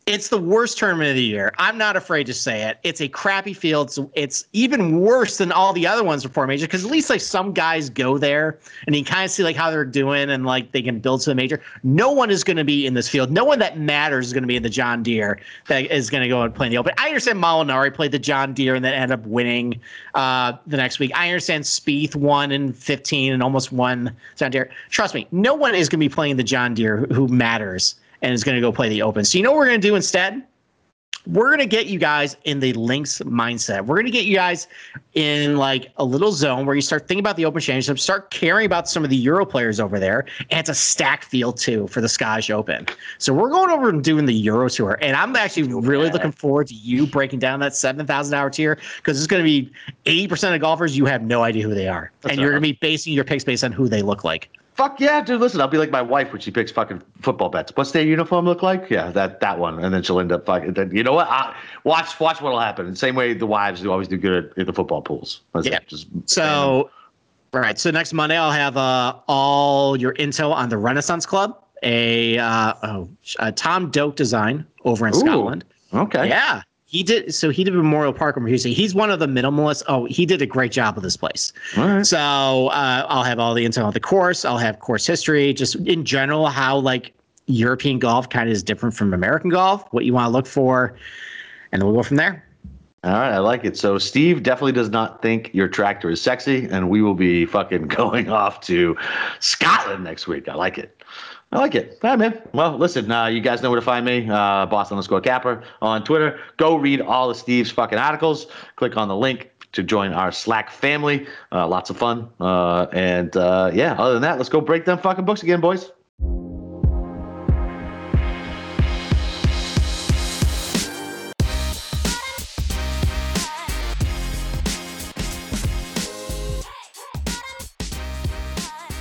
It's the worst tournament of the year. I'm not afraid to say it. It's a crappy field. So it's even worse than all the other ones before major because at least like some guys go there and you kind of see like how they're doing and like they can build to the major. No one is going to be in this field. No one that matters is going to be in the John Deere that is going to go and play in the Open. I understand Molinari played the John Deere and then ended up winning the next week. I understand Spieth won in 15 and almost won John Deere. Trust me, no one is going to be playing the John Deere who matters and is going to go play the Open. So you know what we're going to do instead? We're going to get you guys in the Links mindset. We're going to get you guys in like a little zone where you start thinking about the Open Championship, start caring about some of the Euro players over there, and it's a stacked field too for the Scottish Open. So we're going over and doing the Euro Tour, and I'm actually really looking forward to you breaking down that 7,000-hour tier because it's going to be 80% of golfers you have no idea who they are, and you're going to be basing your picks based on who they look like. Fuck yeah, dude. Listen, I'll be like my wife when she picks fucking football bets. What's their uniform look like? Yeah, that one. And then she'll end up fucking. Then, you know what? Watch what'll happen. The same way the wives do always do good at the football pools. Yeah. So next Monday I'll have all your intel on the Renaissance Club, a Tom Doak design over in Scotland. Okay. Yeah. He did Memorial Park over here. He's one of the minimalists. Oh, he did a great job with this place. All right. So I'll have all the intel on the course. I'll have course history, just in general, how like European golf kind of is different from American golf, what you want to look for, and then we'll go from there. All right, I like it. So Steve definitely does not think your tractor is sexy, and we will be fucking going off to Scotland next week. I like it. All right, man. Well, listen, you guys know where to find me, Boston_Capper on Twitter. Go read all of Steve's fucking articles. Click on the link to join our Slack family. Lots of fun. And other than that, let's go break them fucking books again, boys.